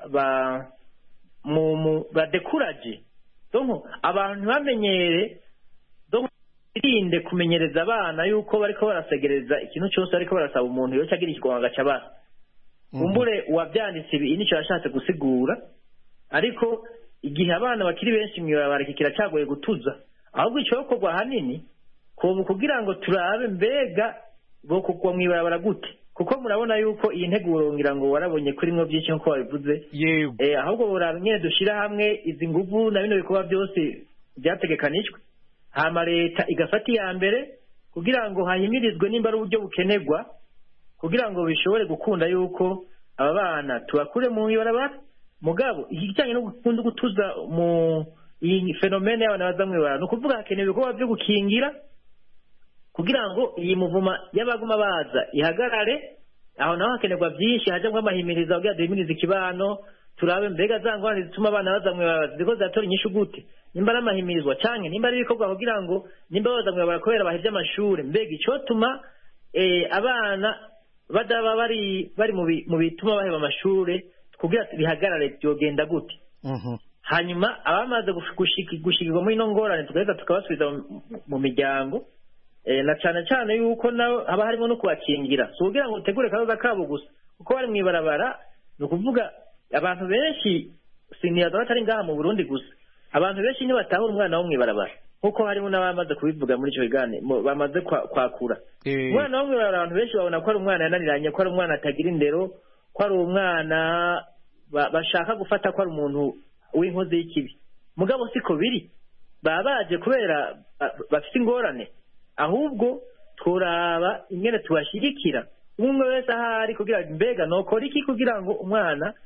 badekuraje abantu ntibamenyere, irinde kumenyereza abana yuko bariko barasegereza ikintu cyose ariko barasaba umuntu yo cyagira ikigwanga cy'abana. Kumbure uwabyanditse ibi nicyo yashatse gusigura, ariko igihe abana bakiri benshi mw'ibarabara kiracyagoye gutuza, ahubwo icyo gukorwa hanini kugira ngo turabe mbega bo kugwa mw'ibarabara gute, kuko murabona yuko iyi nteguro ngira ngo warabonye kuri mwo byinshi nko wabivuze. Ahubwo buraba nyine dushira hamwe izi nguvu na bino bikorwa byose byategekanijwe, hama leta igafata iya mbere kugira ngo hahimirizwe nimba ari uburyo bukenerwa kugira ngo bishobore gukunda yuko aba bana tubakure mu ibarabara. Mugabo ikijyanye no gukunda gutuza mu iyi fenomene y'abana baza mu ibarabara, ni ukuvuga hakenewe ibikorwa byo gukingira kugira ngo iyi muvuma y'abaguma baza ihagarare. Aho naho hakenerwa byinshi, hajyamo amahimiriza kugira duhimirize ikibano, turabe mbega za ngorane zituma abana baza mu ibarabara ziko zatora inyishu gute, nimba ari amahimirizwa cyangwa nimba ari ibikorwa kugira ngo nimba baza mu ibarabara kubera bahevye amashuri, mbega icyotuma abana badaba bari mu bituma baheba amashuri kugira bihagarare byogenda gute. Hanyuma abamaze gushikirwa muri ino ngorane tugaheza tukabasubiza mu miryango, na cyane cyane yuko nawe haba harimo no kubakingira, si kugira ngo utegure akabaza kabo gusa, kuko bari mu ibarabara. Ni ukuvuga abantu benshi siniyaza batari ngaha mu Burundi gusa, abantu benshi ntibatahura umwana wo mu ibarabara, kuko harimo n'abamaze kubivuga muri icyo kiganiro bamaze kwakura. Umwana wo mu ibarabara abantu benshi babona ko ari umwana yananiranye, ko ari umwana atagira indero, ko ari umwana bashaka gufata ko ari umuntu w'inkozi y'ikibi. Mugabo siko biri, baba baje kubera bafite ingorane, ahubwo turaba ingene tubashigikira umwe wese ahari kugira mbega nokora iki kugira ngo umwana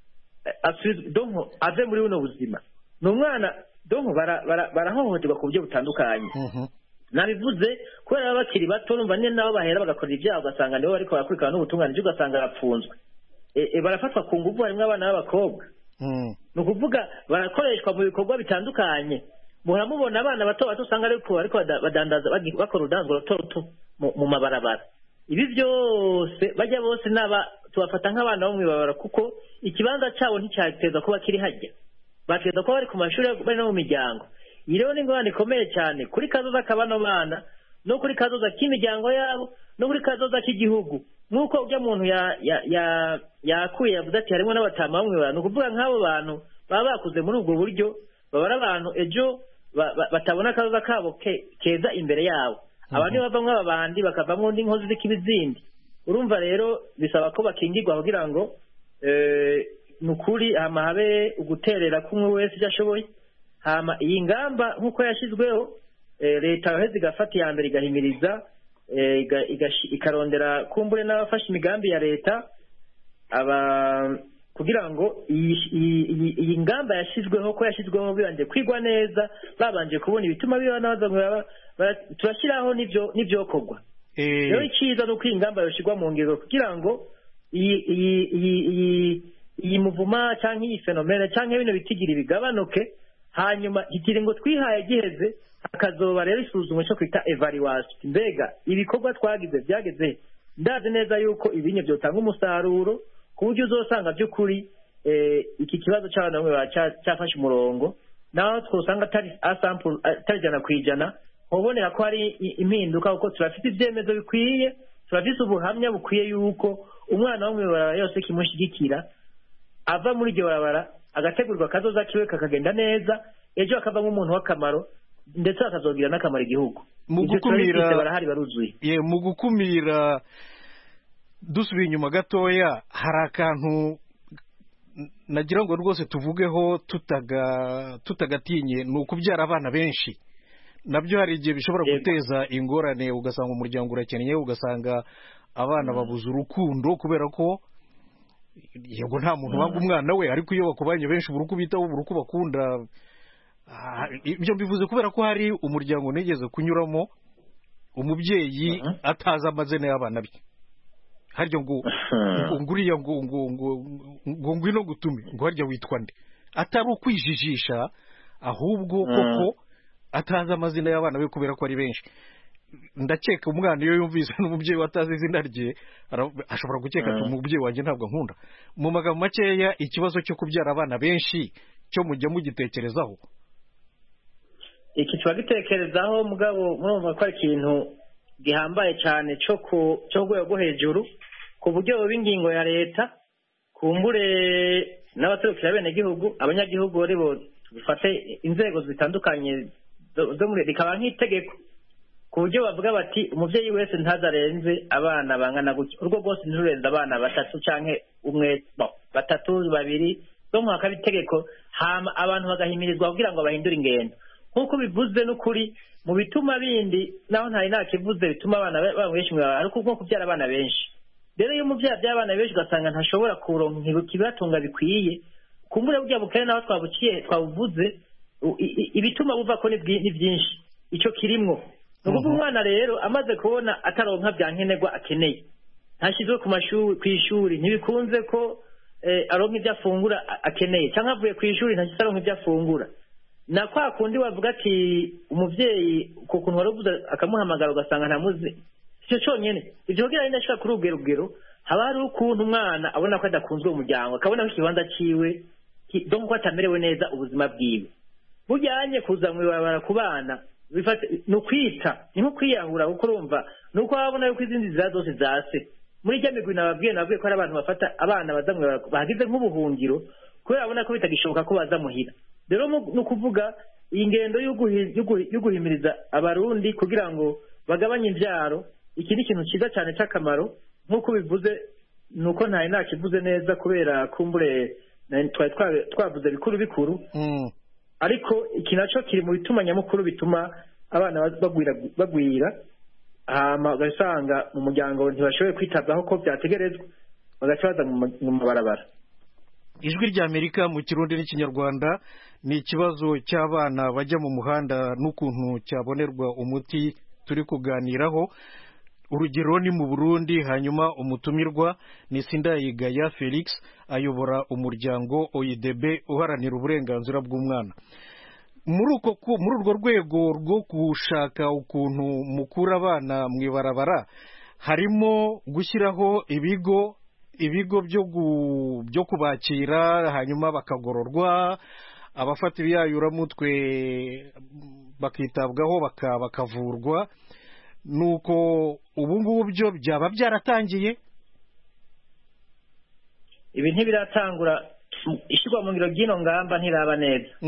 ave muri buno buzima. Ni umwana barahohoterwa ku buryo butandukanye. Nabivuze kubera baba bakiri bato, numva nyine nabo bahera bagakora ibyaha ugasanga nibo bariko barakurikirana n'ubutungane, ugasanga arapfunzwe. Barafatwa ku nguvu, harimo abana b'abakobwa. Ni ukuvuga barakoreshwa mu bikorwa bitandukanye. Muramubona abana bato bato usanga ariko badandaza bakora urudanzwa ruto mu mabarabara. Ibi byose bajya bose tubafata nk'abana bo mu ibarabara, kuko ikibanza cyabo nticyateza kuba kiri hajya, bateza kuba bari ku mashuri bari no mu miryango. Iyi rero ni ingorane ikomeye cyane kuri kazoza k'abano bana, no kuri kazoza k'imiryango yabo, no kuri kazoza k'igihugu. Nk'uko ujya muntu yakuye yavuze ati harimo n'abatama bo mu ibarabara. Ni ukuvuga nk'abo bantu baba bakuze muri ubwo buryo, baba ari abantu ejo batabona akazoza kabo keza imbere yabo. Abandi bavamwo abandi bakavamwo n'inkozi z'ikibizindi. Urumva rero bisaba ko bakingirwa kugira ngo nukuri hama habe uguterera kumwe wese icyo ashoboye. Hama iyi ngamba nk'uko yashyizweho, leta yoheze igafata iya mbere igahimiriza, ikarondera kumbure n'abafashe imigambi ya leta, kugira ngo iyi ngamba yashyizweho ko yashyizweho bibanje kwigwa neza babanje kubona ibituma turashyiraho n'ibyokorwa rero icyiza ni uko iyi ngamba yashyirwa mu ngiro kugira ngo iyi muvuma cyangwa iyi fenomene cyangwa bino bitigiri bigabanuke hanyuma ikiringo twihaye giheze hakazoba rero isuzumwa cyo kwita evaluation mbega ibikorwa twagize byageze ndazi neza yuko ibinye byotanga umusaruro ku buryo uzosanga by'ukuri iki kibazo cy'abana bamwe cyafashe umurongo naho twosanga atari ijana ku ijana ubonera ko hari impinduka kuko turafite ibyemezo bikwiye turafite ubuhamya bukwiye yuko umwana wo mu ibarabara yose kimushyigikira ava muri iryo barabara agategurwa akazoza kiwe kakagenda neza ejo akavamo umuntu w'akamaro ndetse akazogira n'akamaro igihugu mu gukumira dusubiye inyuma gatoya hari akantu nagira ngo rwose tuvugeho tutagatinye ni ukubyara abana benshi nabyo hari igihe bishobora guteza ingorane ugasanga umuryango urakennye ugasanga abana babuze urukundo kubera ko yego nta muntu wanga umwana we ariko iyo bakubanye benshi buri uko bitaho buri uko bakunda ibyo bivuze kubera ko hari umuryango nigeze kunyuramo umubyeyi atazi amazina y'abana be harya ngo nguriya ngo ngwino gutume ngo harya witwa nde atari ukwijijisha ahubwo koko atazi amazina y'abana be kubera ko ari benshi ndakeka umwana iyo yumvise n'umubyeyi watazi izina rye ashobora gukeka ati umubyeyi wanjye ntabwo nkunda mu magambo makeya ikibazo cyo kubyara abana benshi cyo mujya mugitekerezaho iki turagitekerezaho mugabo murumva ko ari ikintu gihambaye cyane cyo ku rwego rwo hejuru ku buryo bw'ingingo ya leta kumbure n'abaserukira abenegihugu abanyagihugu bo bifate inzego zitandukanye zo muri bikaba nk'itegeko ku buryo bavuga bati umubyeyi wese ntazarenze abana bangana gutya urwo rwose ntirurenze abana batatu cyangwa umwe batatu babiri zo mu hakaba itegeko hama abantu bagahimirizwa kugira ngo bahindure ingendo nk'uko bivuze n'ukuri mu bituma bindi naho ntari nakivuze bituma abana benshi ariko nko kubyara abana benshi rero iyo umubyeyi abyara abana benshi ugasanga ntashobora kuronka ikibatunga bikwiye kumbure burya bukene naho twabuvuze ibituma buva ko ni byinshi icyo kirimwo ni ukuvuga umwana rero amaze kubona ataronka bya nkenerwa akeneye ntashyizwe ku ishuri ntibikunze ko aronka ibyo afungura akeneye cyangwa avuye ku ishuri ntashyitse aronka ibyo afungura na kwa kundi wavuga ati umubyeyi ku kuntu wari uvuze akamuhamagara ugasanga ntamuzi icyo cyonyine ibyo kugira ngo ashobora kuri ubwo rugero haba hari ukuntu umwana abona ko adakunzwe mu muryango akabona ko ikibanza cyiwe dore ko atamerewe neza ubuzima bwiwe bujyanye kuza mu ibarabara ku bana ni ukwita ni nko kwiyahura kuko urumva ni uko wabona yuko izindi nzira zose zase muri ijya migwi nababwiye ko hari abantu bafata abana baza mu ibarabara bahagize nk'ubuhungiro kubera babona ko bitagishoboka ko baza muhira rero ni ukuvuga iyi ngendo yo guhimiriza abarundi kugira ngo bagabanye imbyaro iki ni ikintu cyiza cyane cy'akamaro nk'uko bivuze ni uko ntari nakivuze neza kubera kumbure twari twavuze bikuru ariko iki nacyo kiri mu bituma nyamukuru bituma abana bagwira ugasanga mu muryango ntibashoboye kwitabwaho ko byategerezwa bagaca baza mu mabarabara ijwi ry'Amerika mu kirundi n'ikinyarwanda ni ikibazo cy'abana bajya mu muhanda n'ukuntu cyabonerwa umuti turi kuganiraho urugero ni mu Burundi hanyuma umutumirwa ni Sindayigaya Felix ayobora umuryango OIDB uharanira uburenganzira bw'umwana muri urwo rwego rwo gushaka ukuntu mukura abana mu ibarabara harimo gushyiraho ibigo byo kubakira hanyuma bakagororwa abafata ibiyayuramutwe bakitabwaho bakavurwa nuko ubu ngubu byo byaba byaratangiye ibi ntibiratangura ishyirwa mu ngiro ry'ino ngamba ntiraba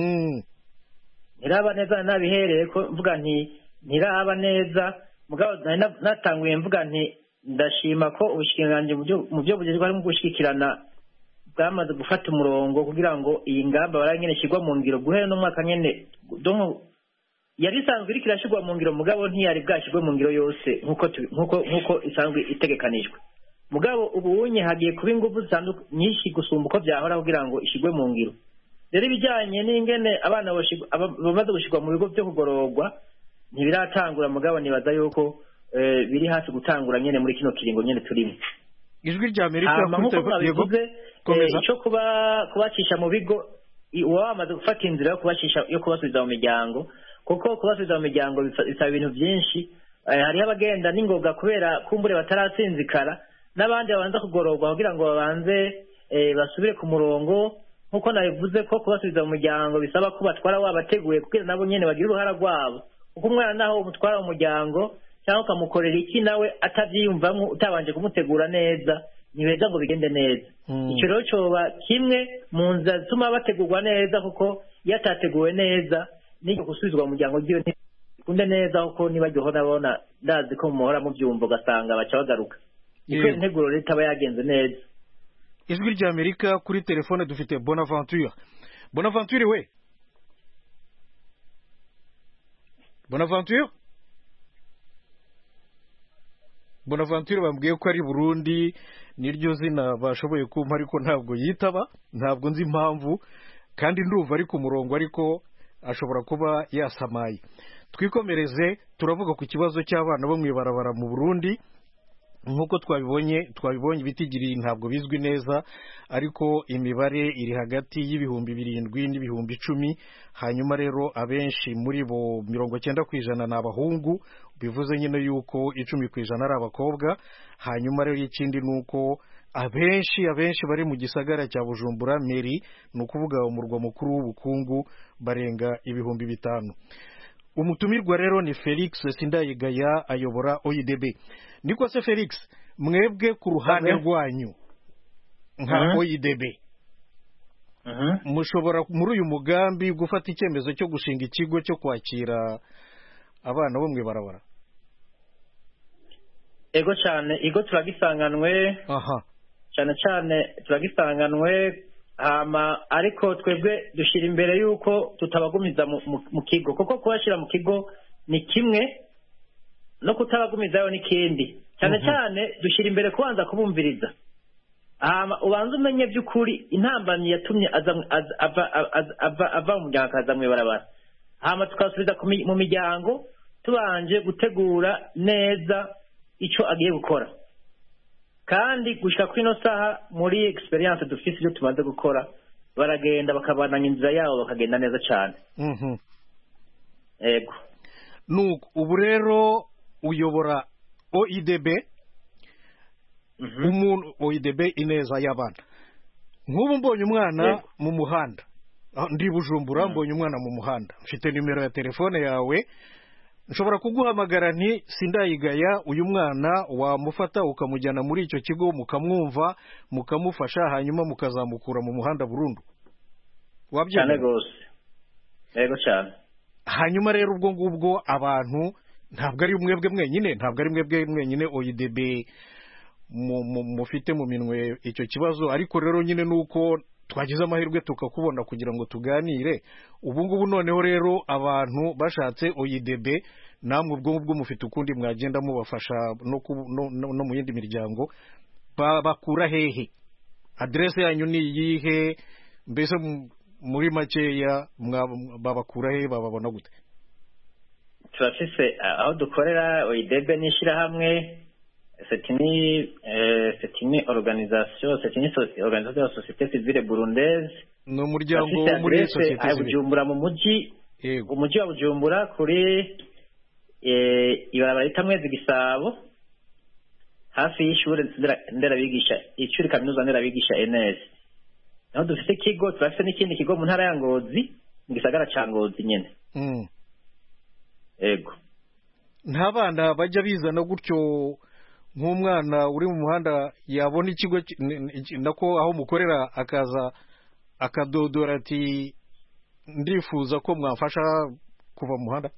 neza nabihereye ko mvuga ntiraba neza mugabo natanguye mvuga ndashima ko ubushikiranganji mu byo bugezweho harimo gushyikirana bwamaze gufata umurongo kugira ngo iyi ngamba baranyene ishyirwa mu ngiro guhera n'umwaka nyene yari isanzwe iriko irashyirwa mu ngiro mugabo ntiyari bwashyirwe mu ngiro yose nk'uko isanzwe itegekanijwe mugabo ubunye hagiye kuba ingufu nyinshi gusumba uko byahora kugira ngo ishigwe mu ngiro. Rero ibijyanye n'ingene abana bamaze gushigwa mu bigo byo kugororwa ntibiratangura, mugabo nibaza yuko biri hafi gutangura nyene muri kino kiringo nyene turimo. Ijwi rya Amerika yavuze cyo kubacisha mu bigo uba wamaze gufata inzira yo kubasubiza mu miryango, kuko kubasubiza mu miryango bisaba ibintu byinshi. Hariho abagenda n'ingoga kubera kumbure bataratsinzikara, n'abandi babanza kugororwa kugira ngo babanze basubire ku murongo. Nkuko nabivuze ko kubasubiza mu muryango bisaba ko batwara wabateguye kugira nabo nyene bagira uruhara rwabo, kuko umwana naho umutwara mu muryango cyangwa ukamukorera iki nawe atabyiyumvamo utabanje kumutegura neza ntibeza ngo bigende neza. Icyo rero cyoba kimwe mu nzira zituma bategurwa neza, kuko iyo atateguwe neza n'icyo gusubizwa mu muryango giyo ntikunde neza, kuko nibajyeho nabona ndazi ko muhora mubyumva ugasanga baca bagaruka. Iko integuro leta aba yagenze neza. Ijwi rya Amerika kuri telefone dufite Bonaventure. Bonaventure we. Bonaventure bambwiye ko ari Burundi, niryo zina bashoboye kumpa ariko ntabwo yitaba, ntabwo nzi impamvu, kandi ndumva ari ku murongo ariko ashobora kuba yasamaye. Twikomereze, turavuga ku kibazo cy'abana bo mwibarabara mu Burundi. Nkuko twabibonye bitigiri ntabwo bizwi neza, ariko imibare iri hagati y'ibihumbi 7 n'ibihumbi 10. Hanyuma rero abenshi muri bo 90% n'abahungu, bivuze nyine yuko 10% ari abakobwa. Hanyuma rero ikindi nuko abenshi bari mu gisagara cya Bujumbura Meri, nukuvuga umurwa mukuru w'ubukungu, barenga ibihumbi 5. Umutumirwa rero ni Felix Sindayigaya, ayobora OIDB. Niko se Felix, mwebwe ku ruhande rwanyu nka OIDB mushobora muri uyu mugambi gufata icyemezo cyo gushinga ikigo cyo kwakira abana bo mwibarabara? Ego cyane, igo turagisanganwe. cyane turagisanganwe, ariko twebwe dushira imbere yuko tutabagumiza mu kigo, kuko kubashira mu kigo ni kimwe no kutabagumizayo n'ikindi. Cyane dushira imbere kubanza kubumviriza, ubanza umenye by'ukuri intambamyi yatumye ava mu muryango akaza mu ibarabara, tukasubiza mu miryango tubanje gutegura neza icyo agiye gukora. Kandi gushika kuri ino saha muri experience dufise ibyo tubanze gukora, baragenda bakabananya inzira yabo bakagenda neza cyane. Ego nuko ubu rero uyobora OIDB, umuntu OIDB ineza y'abana. Nk'ubu mbonye umwana mu muhanda, ndi Bujumbura, mbonye umwana mu muhanda, mfite nimero ya telefone yawe, nshobora kuguhamagara nti Sindayigaya, uyu mwana wamufata ukamujyana muri icyo kigo, mukamwumva, mukamufasha, hanyuma mukazamukura mu muhanda burundu. Wabyane rwose. Yego cyane. Hanyuma rero ubwo ngubwo abantu ntabwo ari mwebwe mwenyine OIDB mufite mu minwe icyo kibazo, ariko rero nyine nuko twagize amahirwe tukakubona kugira ngo tuganire. Ubu ngubu noneho rero abantu bashatse OIDB, namwe ubwo ngubwo mufite ukundi mwagenda mubafasha no mu yindi miryango, bakura hehe? Adresse yanyu ni iyihe? Mbese muri makeya babakura hehe, bababona gute? Turafise aho dukorera OIDB n'ishirahamwe, c'est une organisation de la société civile burundaise. No muryango wo muri société civile. Bujumbura mu mujyi wa Bujumbura kuri ibarabara itamwezi Gisabo, hafi y'ishure nderabigisha, ishuri kaminuza nderabigisha NS. Naho dufite ikigo, turafite n'ikindi kigo mu ntara ya Ngozi, mu gisagara ca Ngozi nyene. Ego. Nta bana bajya bizana gutyo nk'umwana uri mu muhanda yabona ikigo nako aho mukorera akaza akadodora ati ndifuza ko mwafasha kuva mu muhanda?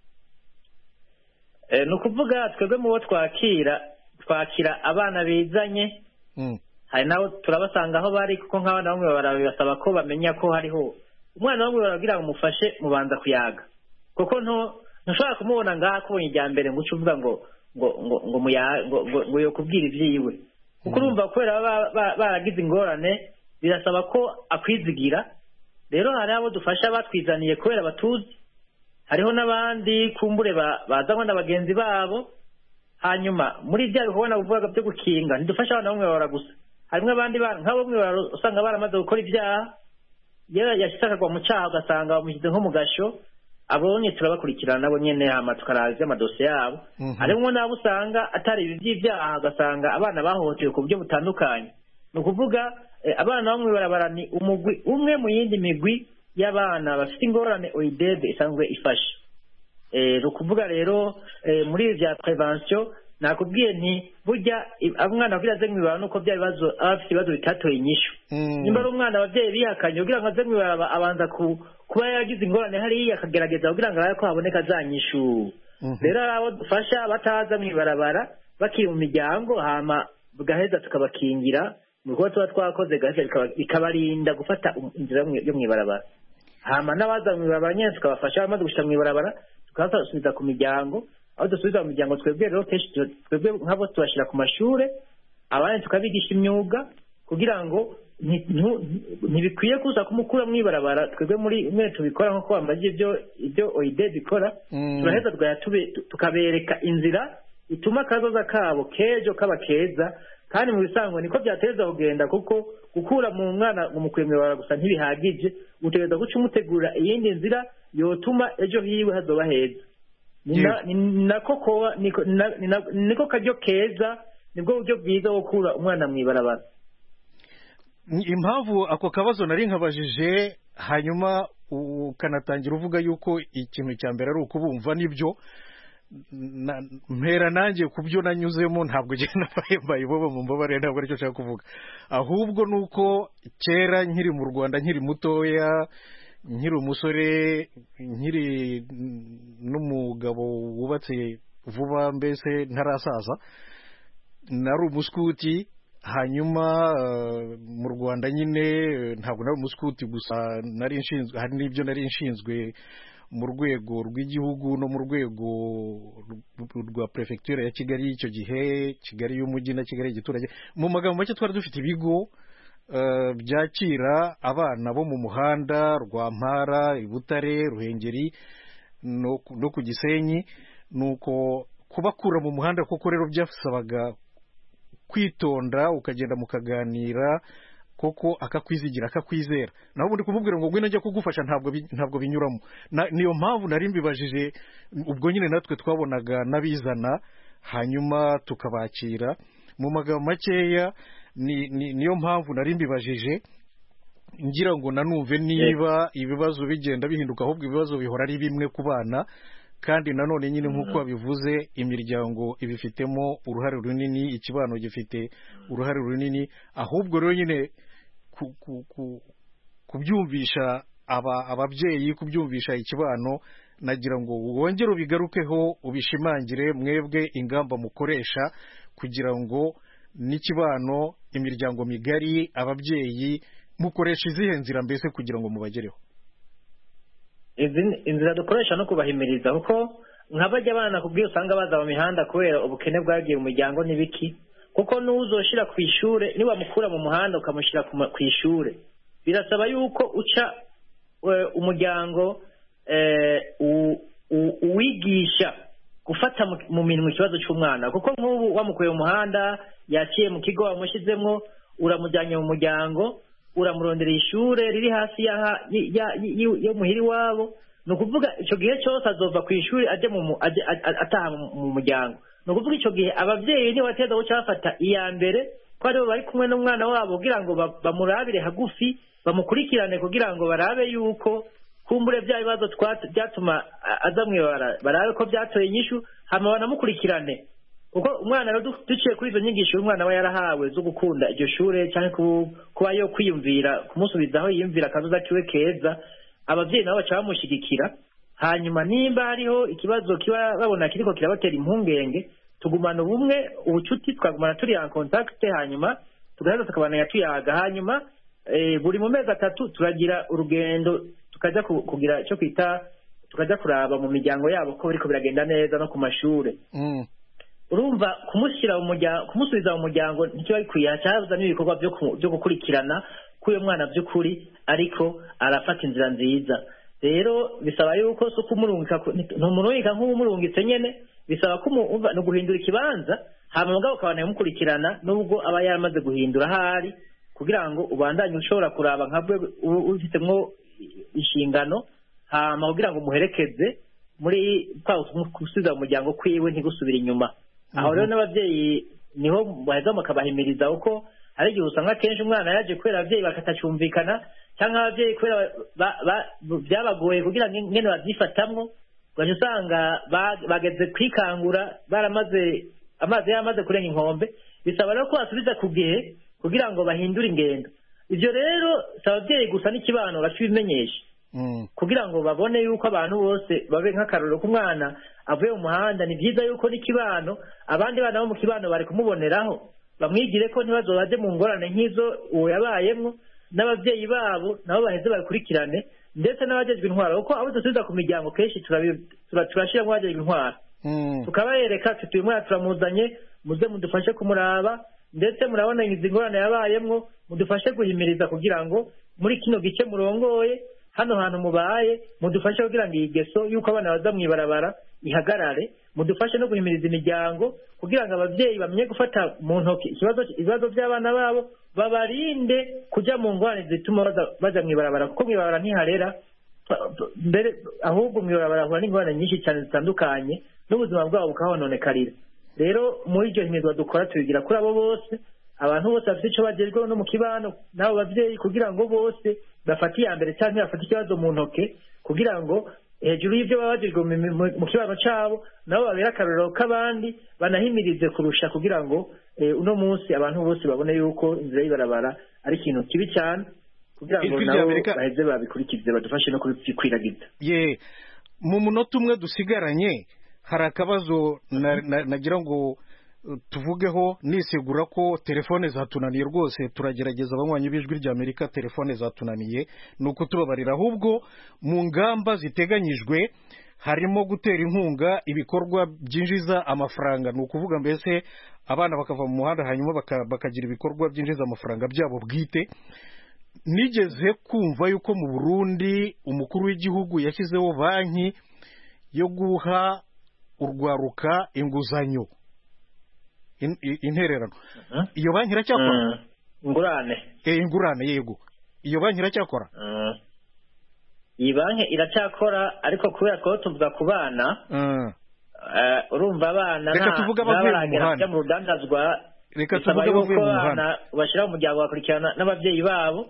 Nukuvuga twebwe mu bo twakira abana bizanye, hari nabo turabasanga aho bari, kuko nk'abana bamwe barabasaba ko bamenya ko hariho umwana bamwe baragira ngo mufashe mubanza kuyaga, kuko ntushobora kumubona ngaha kubonye ijya mbere ngo uce uvuga ngo yo kubwira ibyiwe. kuko urumva kubera baragize ingorane birasaba ko akwizigira. Rero hari abo dufasha batwizaniye kubera batuzi, hariho n'abandi kumbure bazanwa na bagenzi babo. Hanyuma muri bya bikorwa navuga byo gukinga ntidufasha abana bamwe babara gusa, harimo abandi bana nk'abo bamwe usanga baramaze gukora ibyaha, yashyize akagwa mu cyaha ugasanga bamushyize nko mu gasho, abonye turabakurikirana nabo nyene hama tukaraza amadosiye yabo. Harimo n'abo usanga atari ibi by'ibyaha ugasanga abana bahohotewe ku buryo butandukanye. Ni ukuvuga abana bamwe barabara ni umugwi umwe mu yindi migwi y'abana bafite ingorane OIDEB isanzwe ifasha. Ni ukuvuga rero muri ibi bya prevention nakubwiye nti burya umwana kugira aze mwibara nuko bya bibazo afite ibibazo bitatoye inyishu. Nimba ari umwana abavyeyi bihakanye kugira ngo aze mwibara abanza kuba yagize ingorane hariya akagerageza kugira ngo arabe ko haboneka za nyishu. Rero abo dufasha bataza mwibarabara bakiri mu miryango hama bugaheza tukabakingira mu bikorwa tuba twakoze gaheza bikabarinda gufata inzira yo mwibarabara. Hama n'abaza mwibarabara nyene tukabafasha bamaze gushika mwibarabara tukabasubiza ku miryango. Aho dusubiza mu miryango twebwe rero kenshi twebwe nk'abo tubashira ku mashure, abandi tukabigisha imyuga kugira ngo ntibikwiye kuza kumukura mwibarabara. Twebwe muri mwe tubikora nko kwambaje ibyo OIDEB bikora, turaheza tukabereka inzira ituma kazoza kabo kejo kaba keza. Kandi mu bisanzwe niko byateza kugenda, kuko gukura mu mwana umukwemera gusa ntibihagije, utegereza guca umutegura iyindi nzira yotuma ejo hiwe hazoba heza. Niko karyo keza, nibwo buryo bwiza wo gukura umwana mwibarabara. Impamvu ako kabazo nari nkabajije hanyuma ukanatangira uvuga yuko ikintu cya mbere ari ukubumva nibyo mpera nanjye kubyo nanyuzemo, ntabwo genda mbaye bobo mu mbabare, ntabwo aricyo nshaka kuvuga. Ahubwo nuko kera nkiri mu Rwanda, nkiri mutoya, nkiri umusore, nkiri n'umugabo wubatse vuba, mbese ntarasaza, nari umuskuti. Hanyuma mu Rwanda nyine ntabwo nari umuskuti gusa, nari nshinzwe, hari n'ibyo nari nshinzwe mu rwego rw'igihugu no mu rwego rwa prefecture ya Kigali icyo gihe, Kigali y'umujyi na Kigali igiturage. Mu magambo make twari dufite ibigo byakira abana bo mu muhanda, Rwampara, Butare, Ruhengeri no ku Gisenyi. Nuko kubakura mu muhanda koko rero byasabaga kwitonda, ukagenda mukaganira koko akakwizigira akakwizera. Naho ubundi kumubwira ngo ngwino njya kugufasha ntabwo binyuramo. Niyo mpamvu nari mbibajije, ubwo nyine natwe twabonaga nabizana hanyuma tukabakira. Mu magambo makeya niyo mpamvu nari mbibajije, ngira ngo nanumve niba ibibazo bigenda bihinduka, ahubwo ibibazo bihora ari bimwe ku bana. Kandi nanone nyine nk'uko wabivuze, imiryango ibifitemo uruhare runini, ikibano gifite uruhare runini. Ahubwo rero nyine kubyumvisha ababyeyi, kubyumvisha ikibano, nagira ngo wongere ubigarukeho, ubishimangire mwebwe ingamba mukoresha kugira ngo n'ikibano, imiryango migari, ababyeyi, mukoresha izihe nzira mbese kugira ngo mubagereho? Inzira dukoresha no kubahimiriza, kuko nk'abajya abana kubwiye usanga baza mu mihanda kubera ubukene bwagiye mu muryango n'ibiki. Kuko n'uzoshira ku ishure, niba mukura mu muhanda ukamushira ku ishure, birasaba yuko uca umuryango uwigisha gufata mu minwe ikibazo cy'umwana. Kuko nk'ubu wamukuye mu muhanda, yaciye mu kigo wamushyizemo, uramujyanye mu muryango, uramurondera ishure riri hasi yo muhiri wabo. Ni ukuvuga icyo gihe cyose azova ku ishuri ataha mu muryango. Ni ukuvuga icyo gihe ababyeyi niba bateza guca bafata iya mbere, ko aribo bari kumwe n'umwana wabo kugira ngo bamurabire hagufi, bamukurikirane kugira ngo barabe yuko kumbure bya bibazo byatuma aza mwibara, barabe ko byatoye inyishu, hama banamukurikirane. Kuko umwana rero duciye kuri izo nyigisho umwana aba yarahawe zo gukunda iryo shure, cyangwa kuba yo kwiyumvira, kumusubizaho yiyumvira akazoza kiwe keza, ababyeyi nabo baca bamushyigikira. Hanyuma nimba hariho ikibazo kiba babona kiriko kirabatera impungenge, tugumana ubumwe, ubucuti, twagumana turi en contact, hanyuma tugaheza tukabana tuyaga. Hanyuma buri mu mezi 3 turagira urugendo, tukajya kugira icyo kwita, tukajya kuraba mu miryango yabo ko biriko biragenda neza no ku mashure. urumva kumusubiza mu muryango ntikiba bikwiye hacaza n'ibikorwa byo gukurikirana k'uyo mwana by'ukuri ariko arafata inzira nziza. Rero bisaba yuko so kumurungika ntumurungika nk'umurungitse nyene, bisaba ko no guhindura ikibanza hama mugabo ukabana yamukurikirana nubwo aba yaramaze guhindura ahari, kugira ngo ubandanye ushobora kuraba nkabwe ufitemwo inshingano, hama kugira ngo muherekeze muri gusubiza mu muryango kwiwe ntigusubira inyuma. Aho rero n'abavyeyi niho baheza bakabahimiriza uko hari igihe usanga kenshi umwana yaje kubera abavyeyi bakatacyumvikana, cyangwa abavyeyi kubera byabagoye kugira ngo ngene bazyifatamwo, ugaca usanga bageze kwikangura amazi yamaze kurenga inkombe. Bisaba rero ko basubiza ku gihe kugira ngo bahindure ingendo. Ivyo rero si abavyeyi gusa n'ikibano bakibimenyesha kugira ngo babone yuko abantu bose babe nk'akarorero k'umwana avuye mu muhanda. Ni byiza yuko n'ikibano abandi bana bo mu kibano bari kumuboneraho, bamwigire ko ntibazobaje mu ngorane nk'izo uwo yabayemwo, n'abavyeyi babo nabo baheze bakurikirane, ndetse n'abajejwe intwaro, kuko abo dusubiza ku miryango kenshi turashiramo abajejwe intwaro tukabereka tuti uyu mwana turamuzanye, muze mudufashe kumuraba, ndetse murabona izi ngorane yabayemwo, mudufashe guhimiriza kugira ngo muri kino gice murongoye hano hantu mubaye, mudufashe kugira ngo iyi geso yuko abana baza mw'ibarabara ihagarare, mudufashe no guhimiriza imiryango kugira ngo abavyeyi bamenye gufata mu ntoki ibibazo by'abana babo, babarinde kuja mu ngorane zituma baja mw'ibarabara, kuko mw'ibarabara ntiharera mbere, ahubwo mw'ibarabara hura n'ingorane nyinshi cyane zitandukanye n'ubuzima bwabo bukahononekarira. Rero muri iryo himizwa dukora tubigira kuri abo bose, abantu bose bafite ico bagezweho no mu kibano n'abo bavyeyi, kugira ngo bose bafate iya mbere cyangwa bafate ikibazo mu ntoke, kugira ngo hejuru y'ibyo baba bagejwe mu kibano cabo nabo babere akarorero k'abandi, banahimirize kurusha, kugira ngo uno munsi abantu bose babone yuko inzira y'ibarabara ari ikintu kibi cyane, kugira ngo nabo baheze babikurikize badufashe no kubikwiragiza. Mu munota umwe dusigaranye hari akabazo nagira ngo tuvugeho, nisigura ko telefone zatunaniye rwose, turagerageza abanywanyi b'ijwi ry'Amerika, telefone zatunaniye ni uko tubabarira, ahubwo mu ngamba ziteganyijwe harimo gutera inkunga ibikorwa byinjiza amafaranga, ni ukuvuga mbese abana bakava mu muhanda hanyuma bakagira ibikorwa byinjiza amafaranga byabo bwite. Nigeze kumva yuko mu Burundi umukuru w'igihugu yashyizeho banki yo guha urwaruka inguzanyo, intererano. Iyo banki iracyakora? Ingurane, yego. Iyo banki iracyakora? Iyi banki iracyakora, ariko kubera ko tuvuga ku bana, urumva abana reka tuvuga abavuye mu muhanda, mu rudandazwa, reka tuvuga abavuye mu muhanda bashyira mu muryango bakurikirana n'abavyeyi babo.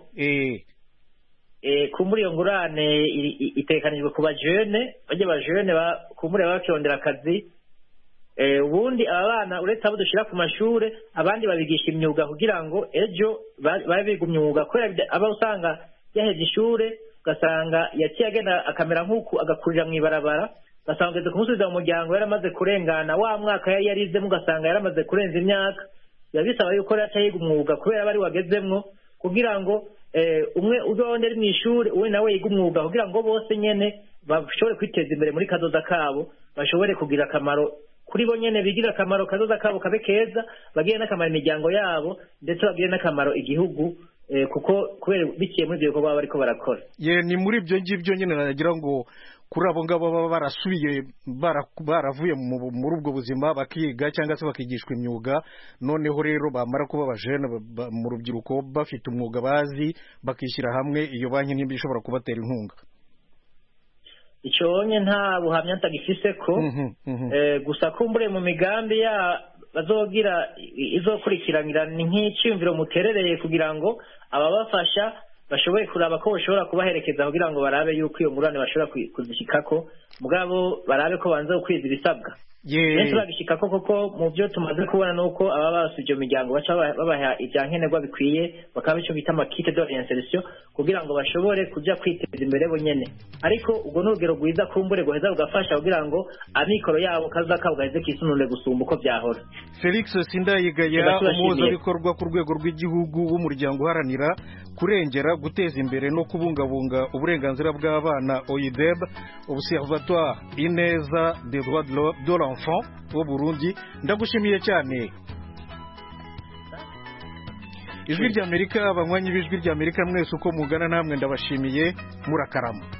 Kumbura iyo ngurane itekanijwe ku bajene, bajene kumbura bakirondera akazi. Ubundi aba bana uretse abo dushira ku mashure, abandi babigisha imyuga kugira ngo ejo babe biga umwuga, kubera aba usanga yaheje ishure ugasanga yaciye agenda akamera nk'uku agakurira mw'ibarabara, ugasanga ugeze kumusubiza mu muryango yaramaze kurengana wa mwaka yari yarizemo, ugasanga yaramaze kurenza imyaka. Biba bisaba yuko yaca yiga umwuga kubera bari wagezemwo, kugira ngo umwe uzondera mw'ishure uwe nawe yiga umwuga, kugira ngo bose nyene bashobore kwiteza imbere muri kazoza kabo, bashobore kugira akamaro kuri bo nyene, bigira akamaro kazoza kabo kabe keza, bagire n'akamaro imiryango yabo, ndetse bagire n'akamaro igihugu, kuko kubera biciye muri ibyo bikorwa baba bariko barakora. Ni muri ibyo ngibyo nyene nagira ngo kuri abo ngabo baba barasubiye baravuye muri ubwo buzima bakiga cyangwa se bakigishwa imyuga, noneho rero bamara kuba abajene mu rubyiruko bafite umwuga bazi, bakishyira hamwe, iyo banki nimba ishobora kubatera inkunga. Icyo nye nta buhamya ntagifise ko, gusa kumbure mu migambi ya bazogira izokurikiranira ni nk'iciyumviro muterereye, kugira ngo ababafasha bashoboye kuraba ko bashobora kubaherekeza, kugira ngo barabe yuko iyo ngurane bashobora kuzishikako, mugabo barabe ko banze gukwiza ibisabwa. Benshi babishikako, kuko mu byo tumaze kubona nuko aba basuje iyo miryango baca babaha ivyankenerwa bikwiye, bakaba ico bita amakite de réinsertion, kugira ngo bashobore kuja kwiteza imbere bo nyene. Ariko ubwo n'urugero rwiza kumbure guheza rugafasha kugira ngo amikoro yabo kaza kabo gaheze kisunure gusumba uko byahora. Felix Sindayigaya, umuhuzabikorwa ku rwego rw'igihugu w'umuryango uharanira kurengera, guteza imbere no kubungabunga uburenganzira bw'abana, OIDEB, Observatoire Ineza des droits de l'enfant. enfants wo Burundi ndagushimiye cyane. Ijwi ry'Amerika abanywanyi b'ijwi ry'Amerika mwese uko mugana namwe ndabashimiye murakarama.